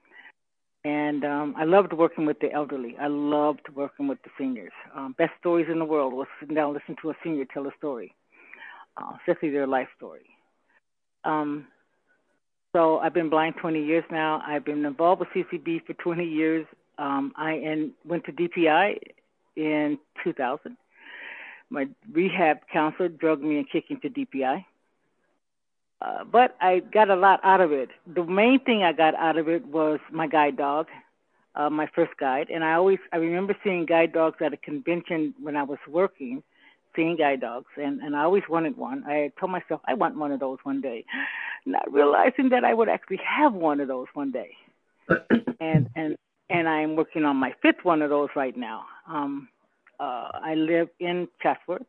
And um, I loved working with the elderly. I loved working with the seniors. Um, best stories in the world was sitting down listening to a senior tell a story. Uh, especially their life story. Um, so I've been blind twenty years now. I've been involved with C C B for twenty years. Um, I in, went to D P I in two thousand. My rehab counselor drugged me and kicked me to D P I. Uh, but I got a lot out of it. The main thing I got out of it was my guide dog, uh, my first guide. And I always, I remember seeing guide dogs at a convention when I was working, seeing guide dogs, and, and I always wanted one. I told myself I want one of those one day, not realizing that I would actually have one of those one day. and and and I'm working on my fifth one of those right now. Um, uh, I live in Chatsworth.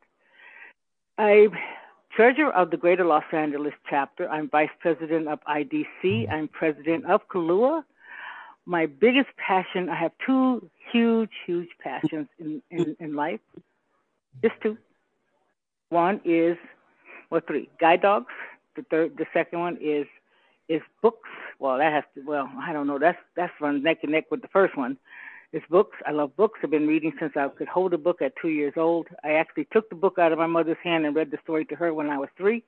I'm treasurer of the Greater Los Angeles chapter. I'm vice president of I D C. I'm president of C L U A. My biggest passion, I have two huge, huge passions in, in, in life, just two. One is, well, three, guide dogs. The third, the second one is is books. Well, that has to, well, I don't know. That's that's run neck and neck with the first one. It's books. I love books. I've been reading since I could hold a book at two years old. I actually took the book out of my mother's hand and read the story to her when I was three.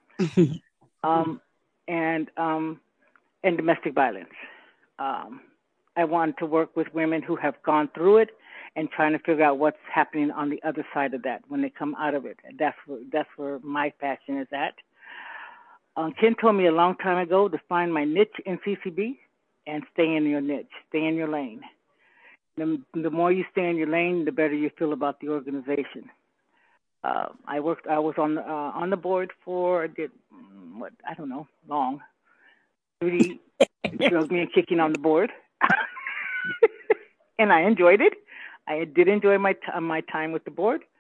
um, and um, and domestic violence. Um, I want to work with women who have gone through it and trying to figure out what's happening on the other side of that when they come out of it. That's where, that's where my passion is at. Um, Ken told me a long time ago to find my niche in C C B and stay in your niche, stay in your lane. The, the more you stay in your lane, the better you feel about the organization. Uh, I worked. I was on uh, on the board for did what I don't know long. Judy drove me and kicking on the board, and I enjoyed it. I did enjoy my t- my time with the board.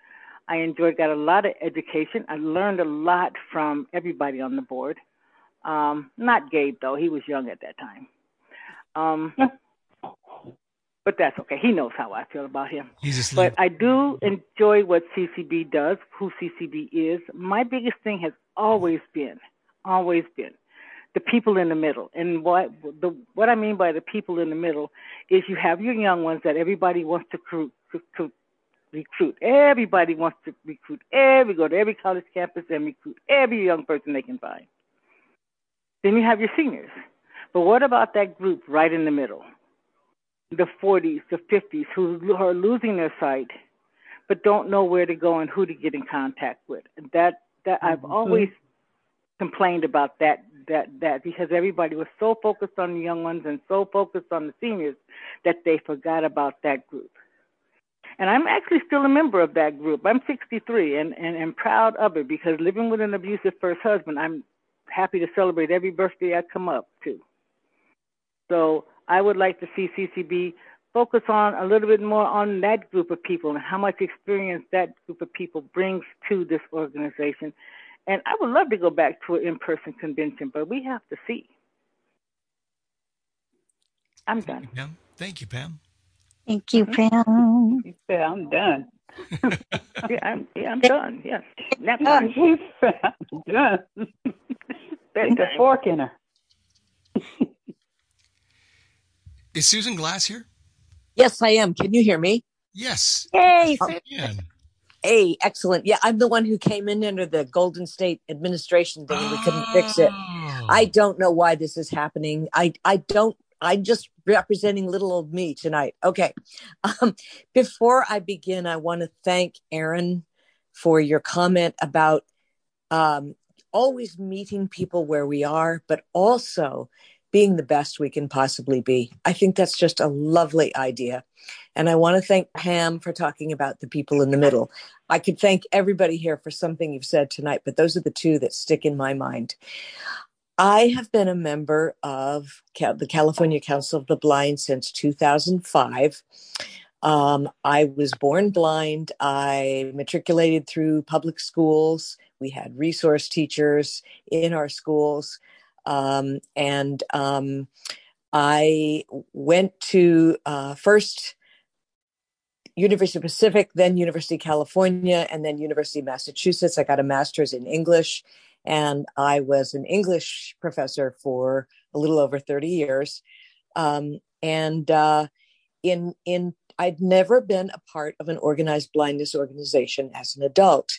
I enjoyed, got a lot of education. I learned a lot from everybody on the board. Um, not Gabe, though. He was young at that time. Um, but that's okay. He knows how I feel about him. He's asleep. But I do enjoy what C C B does, who C C B is. My biggest thing has always been, always been, the people in the middle. And what the what I mean by the people in the middle is you have your young ones that everybody wants to recruit. recruit recruit. Everybody wants to recruit. Every go to every college campus and recruit every young person they can find. Then you have your seniors. But what about that group right in the middle? The forties, the fifties, who are losing their sight, but don't know where to go and who to get in contact with. That that I've Mm-hmm. always complained about that that that because everybody was so focused on the young ones and so focused on the seniors that they forgot about that group. And I'm actually still a member of that group. I'm sixty-three and, and, and proud of it because living with an abusive first husband, I'm happy to celebrate every birthday I come up to. So I would like to see C C B focus on a little bit more on that group of people and how much experience that group of people brings to this organization. And I would love to go back to an in-person convention, but we have to see. I'm done. Pam. Thank you, Pam. Thank you, Pam. He said, I'm done. yeah, I'm, yeah, I'm done. Yes. Nap Oh, time. he said, I'm done. Stick a fork in her. Is Susan Glass here? Yes, I am. Can you hear me? Yes. Hey, Yeah. hey, excellent. Yeah, I'm the one who came in under the Golden State administration thing and we couldn't fix it. I don't know why this is happening. I, I don't, I'm just representing little old me tonight. Okay. Um, before I begin, I want to thank Aaron for your comment about um, always meeting people where we are, but also being the best we can possibly be. I think that's just a lovely idea. And I want to thank Pam for talking about the people in the middle. I could thank everybody here for something you've said tonight, but those are the two that stick in my mind. I have been a member of the California Council of the Blind since two thousand five. Um, I was born blind. I matriculated through public schools. We had resource teachers in our schools. Um, and um, I went to uh, first University of Pacific, then University of California, and then University of Massachusetts. I got a master's in English, and I was an English professor for a little over thirty years. Um, and uh, in in I'd never been a part of an organized blindness organization as an adult.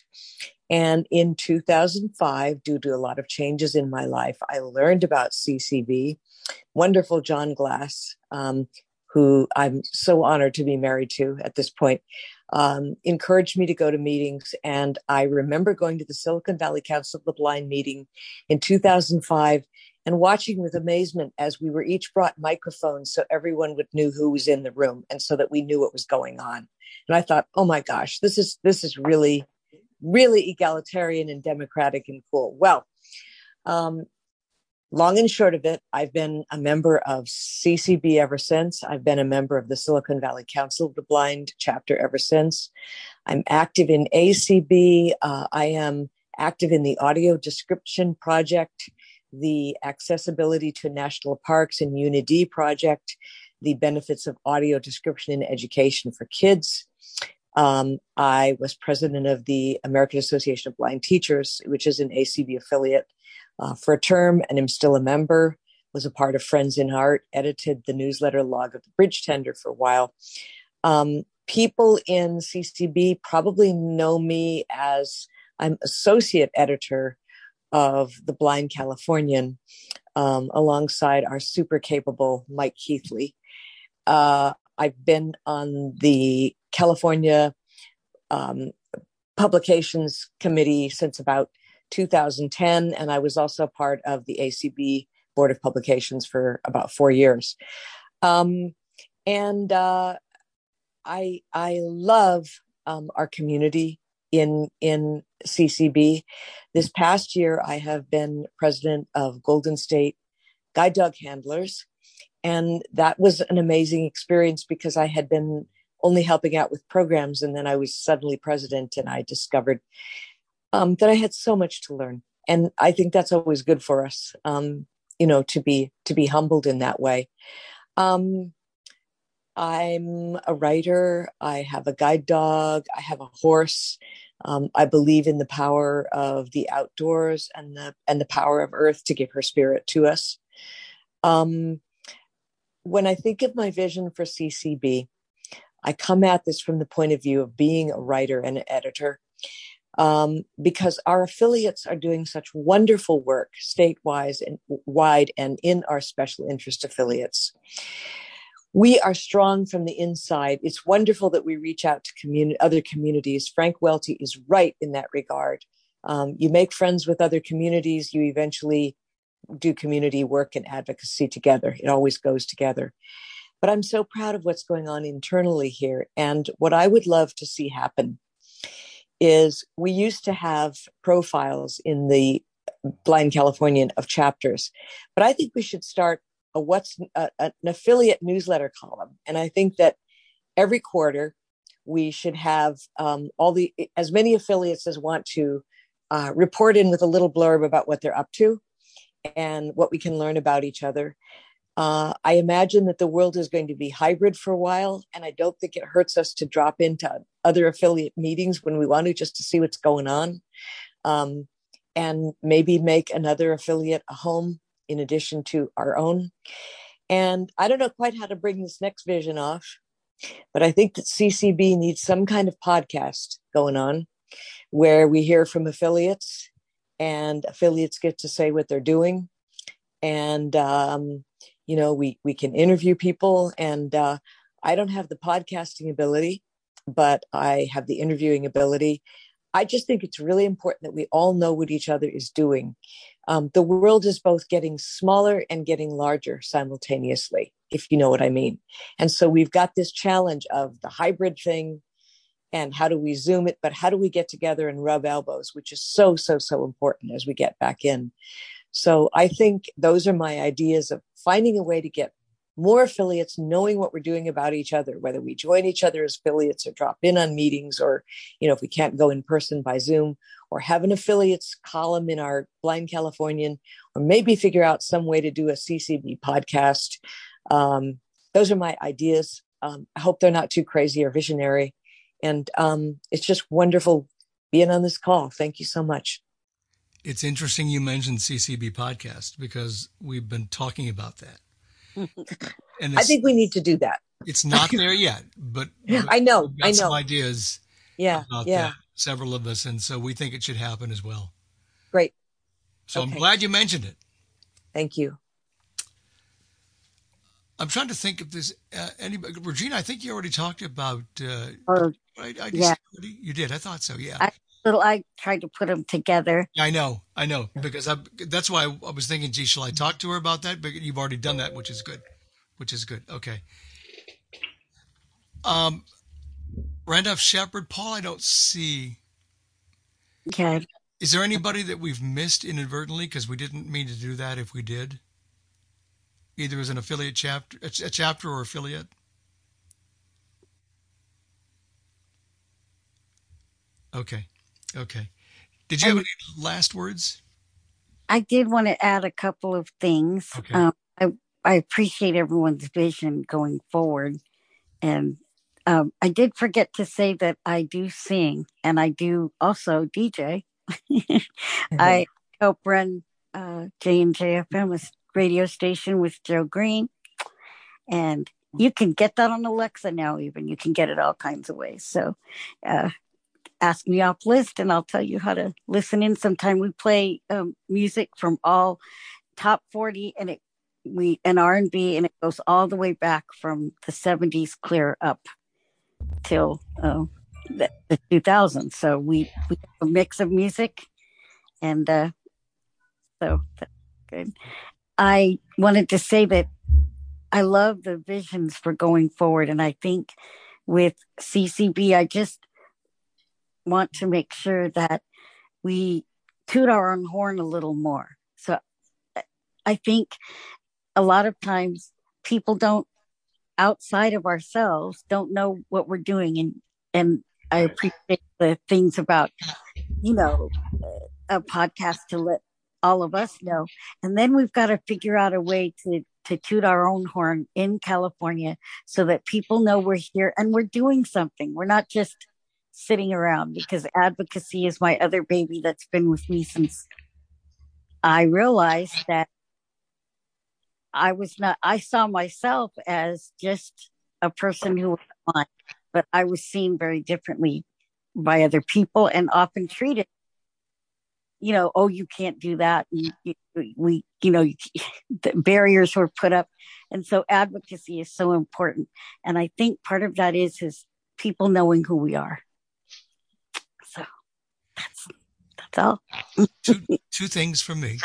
And in two thousand five, due to a lot of changes in my life, I learned about C C B. Wonderful John Glass, um, who I'm so honored to be married to at this point, um, encouraged me to go to meetings. And I remember going to the Silicon Valley Council of the Blind meeting in two thousand five and watching with amazement as we were each brought microphones so everyone would knew who was in the room and so that we knew what was going on. And I thought, oh my gosh, this is this is really, really egalitarian and democratic and cool. Well, um, long and short of it, I've been a member of C C B ever since. I've been a member of the Silicon Valley Council of the Blind chapter ever since. I'm active in A C B. Uh, I am active in the Audio Description Project, the Accessibility to National Parks and UNID project, the Benefits of Audio Description in Education for Kids. Um, I was president of the American Association of Blind Teachers, which is an A C B affiliate, uh, for a term, and am still a member, was a part of Friends in Art, edited the newsletter Log of the Bridge Tender for a while. Um, people in C C B probably know me as I'm associate editor of The Blind Californian, um, alongside our super capable Mike Keithley. Uh, I've been on the California um, Publications Committee since about two thousand ten, and I was also part of the A C B Board of Publications for about four years. Um, and uh, I I love um, our community in in C C B. This past year, I have been president of Golden State Guide Dog Handlers, and that was an amazing experience because I had been only helping out with programs. And then I was suddenly president, and I discovered um, that I had so much to learn. And I think that's always good for us, um, you know, to be to be humbled in that way. Um, I'm a writer. I have a guide dog. I have a horse. Um, I believe in the power of the outdoors and the and the power of Earth to give her spirit to us. Um, when I think of my vision for C C B, I come at this from the point of view of being a writer and an editor, um, because our affiliates are doing such wonderful work statewide and wide and in our special interest affiliates. We are strong from the inside. It's wonderful that we reach out to communi- other communities. Frank Welty is right in that regard. Um, you make friends with other communities, you eventually do community work and advocacy together. It always goes together. But I'm so proud of what's going on internally here. And what I would love to see happen is we used to have profiles in the Blind Californian of chapters, but I think we should start a what's a, an affiliate newsletter column. And I think that every quarter we should have um, all the as many affiliates as want to uh, report in with a little blurb about what they're up to and what we can learn about each other. Uh, I imagine that the world is going to be hybrid for a while, and I don't think it hurts us to drop into other affiliate meetings when we want to, just to see what's going on, um, and maybe make another affiliate a home in addition to our own. And I don't know quite how to bring this next vision off, but I think that C C B needs some kind of podcast going on where we hear from affiliates and affiliates get to say what they're doing. And, um, you know, we, we can interview people, and uh, I don't have the podcasting ability, but I have the interviewing ability. I just think it's really important that we all know what each other is doing. Um, the world is both getting smaller and getting larger simultaneously, if you know what I mean. And so we've got this challenge of the hybrid thing, and how do we Zoom it, but how do we get together and rub elbows, which is so, so, so important as we get back in. So I think those are my ideas of finding a way to get more affiliates knowing what we're doing about each other, whether we join each other as affiliates or drop in on meetings, or, you know, if we can't go in person, by Zoom, or have an affiliates column in our Blind Californian, or maybe figure out some way to do a C C B podcast. Um, those are my ideas. Um, I hope they're not too crazy or visionary. And um, it's just wonderful being on this call. Thank you so much. It's interesting you mentioned C C B podcast, because we've been talking about that. And I think we need to do that. It's not there yet, but, but I know, we've got I know. some ideas yeah, about yeah. that, several of us, and so we think it should happen as well. Great. So Okay. I'm glad you mentioned it. Thank you. I'm trying to think if there's uh, anybody. Regina, I think you already talked about. Uh, Or, I, I yeah. You did. I thought so. Yeah. I, little, I tried to put them together. Yeah, I know. I know. Because I, that's why I, I was thinking, gee, shall I talk to her about that? But you've already done that, which is good. Which is good. Okay. Um, Randolph Shepherd, Paul, I don't see. Okay. Is there anybody that we've missed inadvertently? Because we didn't mean to do that if we did. Either as an affiliate chapter, a, a chapter or affiliate. Okay. Okay. Did you have Um, any last words? I did want to add a couple of things. Okay. Um, I, I appreciate everyone's vision going forward. And um, I did forget to say that I do sing, and I do also D J. I help run uh, J and J F M, a radio station with Joe Green. And you can get that on Alexa now, even. You can get it all kinds of ways. So uh, ask me off list, and I'll tell you how to listen in. Sometime we play um, music from all top forty, and it we and R and B, and it goes all the way back from the seventies clear up till uh, the, the two thousands. So we, we have a mix of music, and uh, so that's good. I wanted to say that I love the visions for going forward, and I think with C C B, I just want to make sure that we toot our own horn a little more. So I think a lot of times people don't outside of ourselves don't know what we're doing. And, and I appreciate the things about, you know, a podcast to let all of us know. And then we've got to figure out a way to, to toot our own horn in California so that people know we're here and we're doing something. We're not just sitting around, because advocacy is my other baby that's been with me since I realized that I was not, I saw myself as just a person who was blind, but I was seen very differently by other people and often treated, you know, oh, you can't do that. And we, you know, the barriers were put up. And so advocacy is so important. And I think part of that is, is people knowing who we are. So that's, that's all. two, two things from me.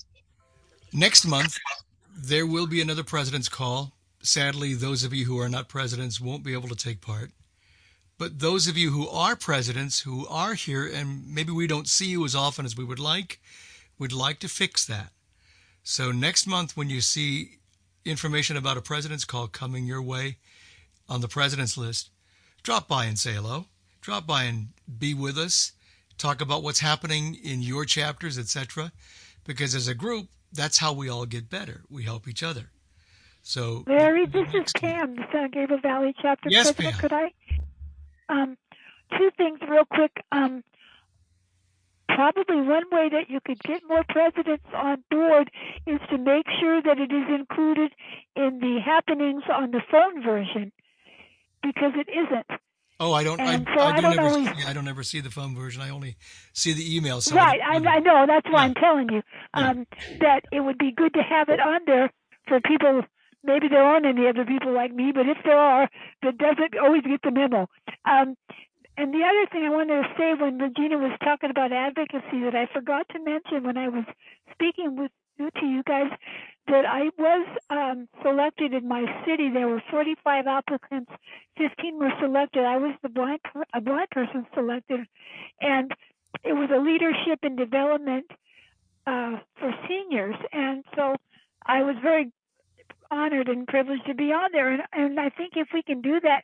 Next month, there will be another president's call. Sadly, those of you who are not presidents won't be able to take part. But those of you who are presidents, who are here, and maybe we don't see you as often as we would like, we'd like to fix that. So next month, when you see information about a president's call coming your way on the president's list, drop by and say hello. Drop by and be with us. Talk about what's happening in your chapters, et cetera. Because as a group, that's how we all get better. We help each other. So, Larry, this is Pam, the San Gabriel Valley chapter yes, president. Pam. Could I? Um, two things real quick. Um, probably one way that you could get more presidents on board is to make sure that it is included in the happenings on the phone version, because it isn't. Oh, I don't. I, And so I, I do don't never. always- See, I don't ever see the phone version. I only see the email. So Right, I, I, don't- I know. That's why I'm telling you um, that it would be good to have it on there for people. Maybe there aren't any other people like me, but if there are, that doesn't always get the memo. Um, and the other thing I wanted to say when Regina was talking about advocacy that I forgot to mention when I was speaking with to you guys, that I was um, selected in my city. There were forty-five applicants, fifteen were selected. I was the blind per- a blind person selected, and it was a leadership and development uh, for seniors. And so I was very honored and privileged to be on there. And, and I think if we can do that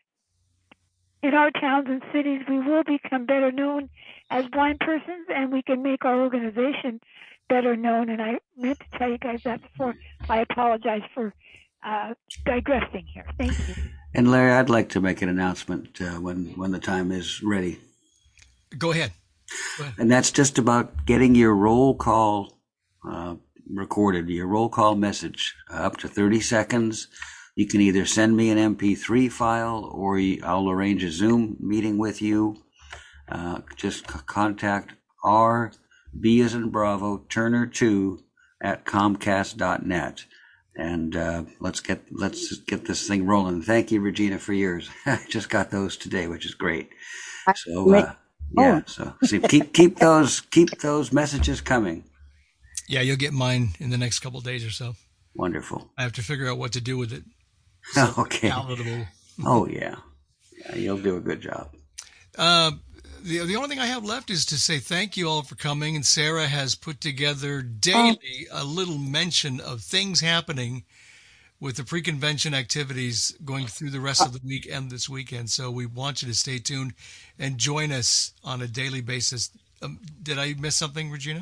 in our towns and cities, we will become better known as blind persons, and we can make our organization better known. And I meant to tell you guys that before. I apologize for uh, digressing here. Thank you. And Larry, I'd like to make an announcement uh, when when the time is ready. Go ahead. Go ahead. And that's just about getting your roll call uh, recorded, your roll call message, uh, up to thirty seconds. You can either send me an M P three file, or you, I'll arrange a Zoom meeting with you. Uh, just c- contact R, B as in Bravo, Turner two at Comcast dot net. And uh, let's get let's get this thing rolling. Thank you, Regina, for yours. I just got those today, which is great. So uh, yeah, so see, keep keep those keep those messages coming. Yeah, you'll get mine in the next couple of days or so. Wonderful. I have to figure out what to do with it. So Okay. palatable. Oh yeah, yeah, you'll do a good job. Uh, the the only thing I have left is to say thank you all for coming. And Sarah has put together daily a little mention of things happening with the pre-convention activities going through the rest of the week and this weekend. So we want you to stay tuned and join us on a daily basis. Um, did I miss something, Regina?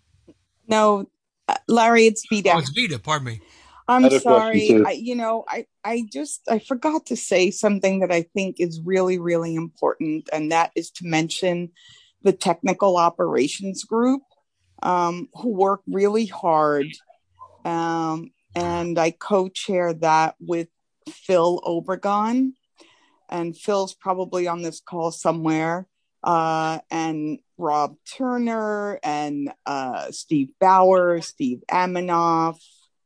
No, uh, Larry, it's Vida. Oh, it's Vida. Pardon me. I'm Other sorry. questions, too. I, you know, I, I just, I forgot to say something that I think is really, really important. And that is to mention the technical operations group, um, who work really hard. Um, and I co-chair that with Phil Obregon, and Phil's probably on this call somewhere. Uh, and Rob Turner and, uh, Steve Bauer, Steve Aminoff,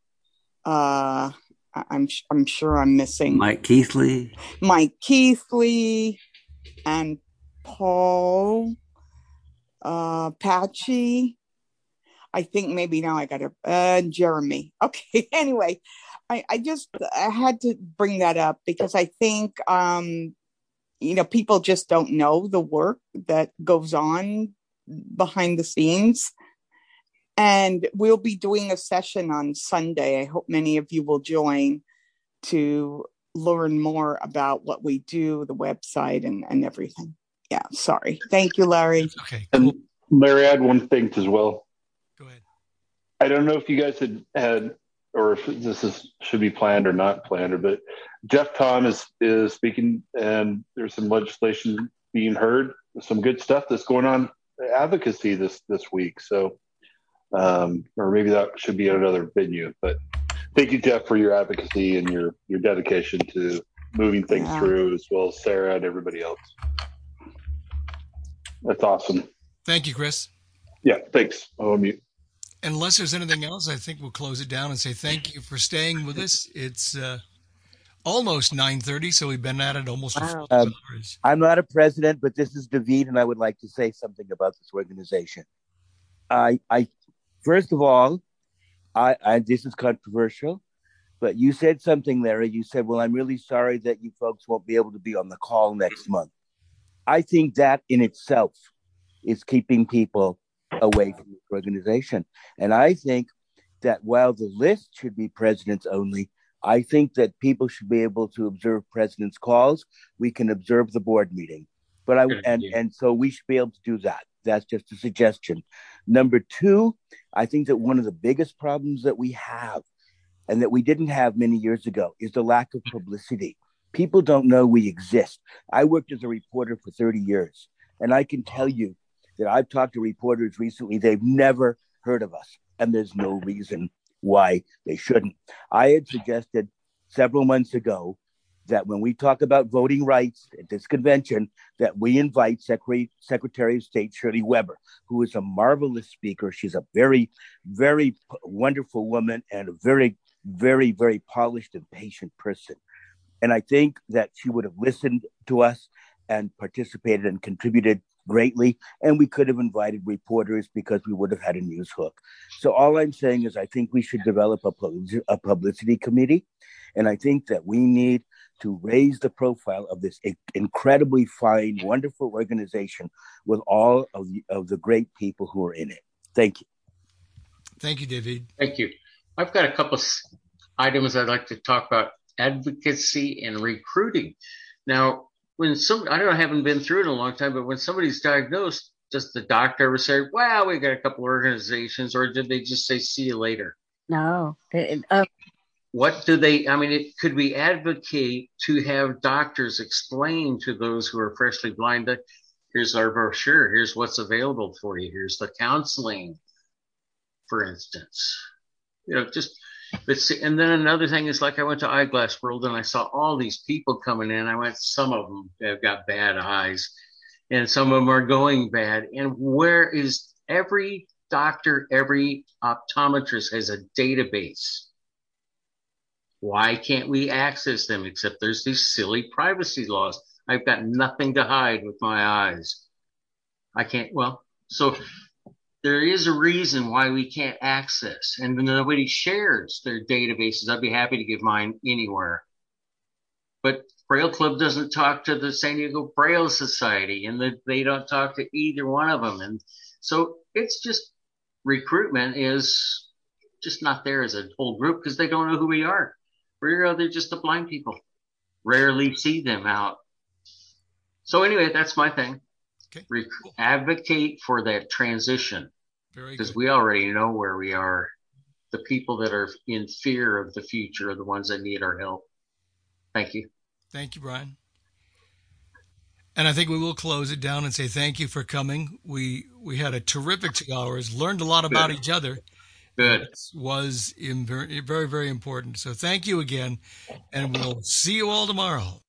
uh, I- I'm I'm sure I'm missing Mike Keithley, Mike Keithley, and Paul uh, Patchy. I think maybe now I got to uh, Jeremy. Okay. Anyway, I, I just I had to bring that up because I think um, you know people just don't know the work that goes on behind the scenes. And we'll be doing a session on Sunday. I hope many of you will join to learn more about what we do, the website, and, and everything. Yeah, sorry. Thank you, Larry. Okay. And Larry, I had one thing as well. Go ahead. I don't know if you guys had had, or if this is should be planned or not planned, or but Jeff Tom is is speaking, and there's some legislation being heard, some good stuff that's going on, advocacy this this week. So, um, or maybe that should be at another venue. But thank you, Jeff, for your advocacy and your your dedication to moving things Yeah. through, as well as Sarah and everybody else. That's awesome. Thank you, Chris. Yeah, thanks. I'll mute. Unless there's anything else, I think we'll close it down and say thank you for staying with us. It's uh, almost nine thirty, so we've been at it almost a full Um, hours. I'm not a president, but this is David, and I would like to say something about this organization. I, I, first of all, I, I, this is controversial, but you said something, Larry. You said, "Well, I'm really sorry that you folks won't be able to be on the call next month." I think that in itself is keeping people away from this organization, and I think that while the list should be presidents only, I think that people should be able to observe president's calls. We can observe the board meeting, but I and and so we should be able to do that. That's just a suggestion. Number two, I think that one of the biggest problems that we have, and that we didn't have many years ago, is the lack of publicity. People don't know we exist. I worked as a reporter for thirty years, and I can tell you that I've talked to reporters recently. They've never heard of us, and there's no reason why they shouldn't. I had suggested several months ago that when we talk about voting rights at this convention, that we invite Secretary, Secretary of State Shirley Weber, who is a marvelous speaker. She's a very, very wonderful woman and a very, very, very polished and patient person. And I think that she would have listened to us and participated and contributed greatly, and we could have invited reporters because we would have had a news hook. So all I'm saying is I think we should develop a, pub- a publicity committee, and I think that we need to raise the profile of this incredibly fine, wonderful organization with all of the, of the great people who are in it. Thank you. Thank you, David. Thank you. I've got a couple of items I'd like to talk about: advocacy and recruiting. Now, when some, I don't know, I haven't been through it in a long time, but when somebody's diagnosed, does the doctor ever say, "Well, we got a couple of organizations," or did they just say, "See you later"? No. It, uh, What do they, I mean, it, could we advocate to have doctors explain to those who are freshly blind that here's our brochure, here's what's available for you, here's the counseling, for instance, you know, just, it's, and then another thing is, like, I went to Eyeglass World and I saw all these people coming in. I went, some of them have got bad eyes and some of them are going bad. And where is every doctor, every optometrist has a database? Why can't we access them? Except there's these silly privacy laws. I've got nothing to hide with my eyes. I can't, well, so there is a reason why we can't access, and nobody shares their databases. I'd be happy to give mine anywhere. But Braille Club doesn't talk to the San Diego Braille Society, and the, they don't talk to either one of them. And so it's just, recruitment is just not there as a whole group because they don't know who we are. We're, they're just the blind people. Rarely see them out. So anyway, that's my thing. Okay. Rec- advocate for that transition, because we already know where we are. The people that are in fear of the future are the ones that need our help. Thank you. Thank you, Brian. And I think we will close it down and say thank you for coming. We we had a terrific two hours, learned a lot about Good. each other. Good. This was in very, very, very important. So thank you again, and we'll see you all tomorrow.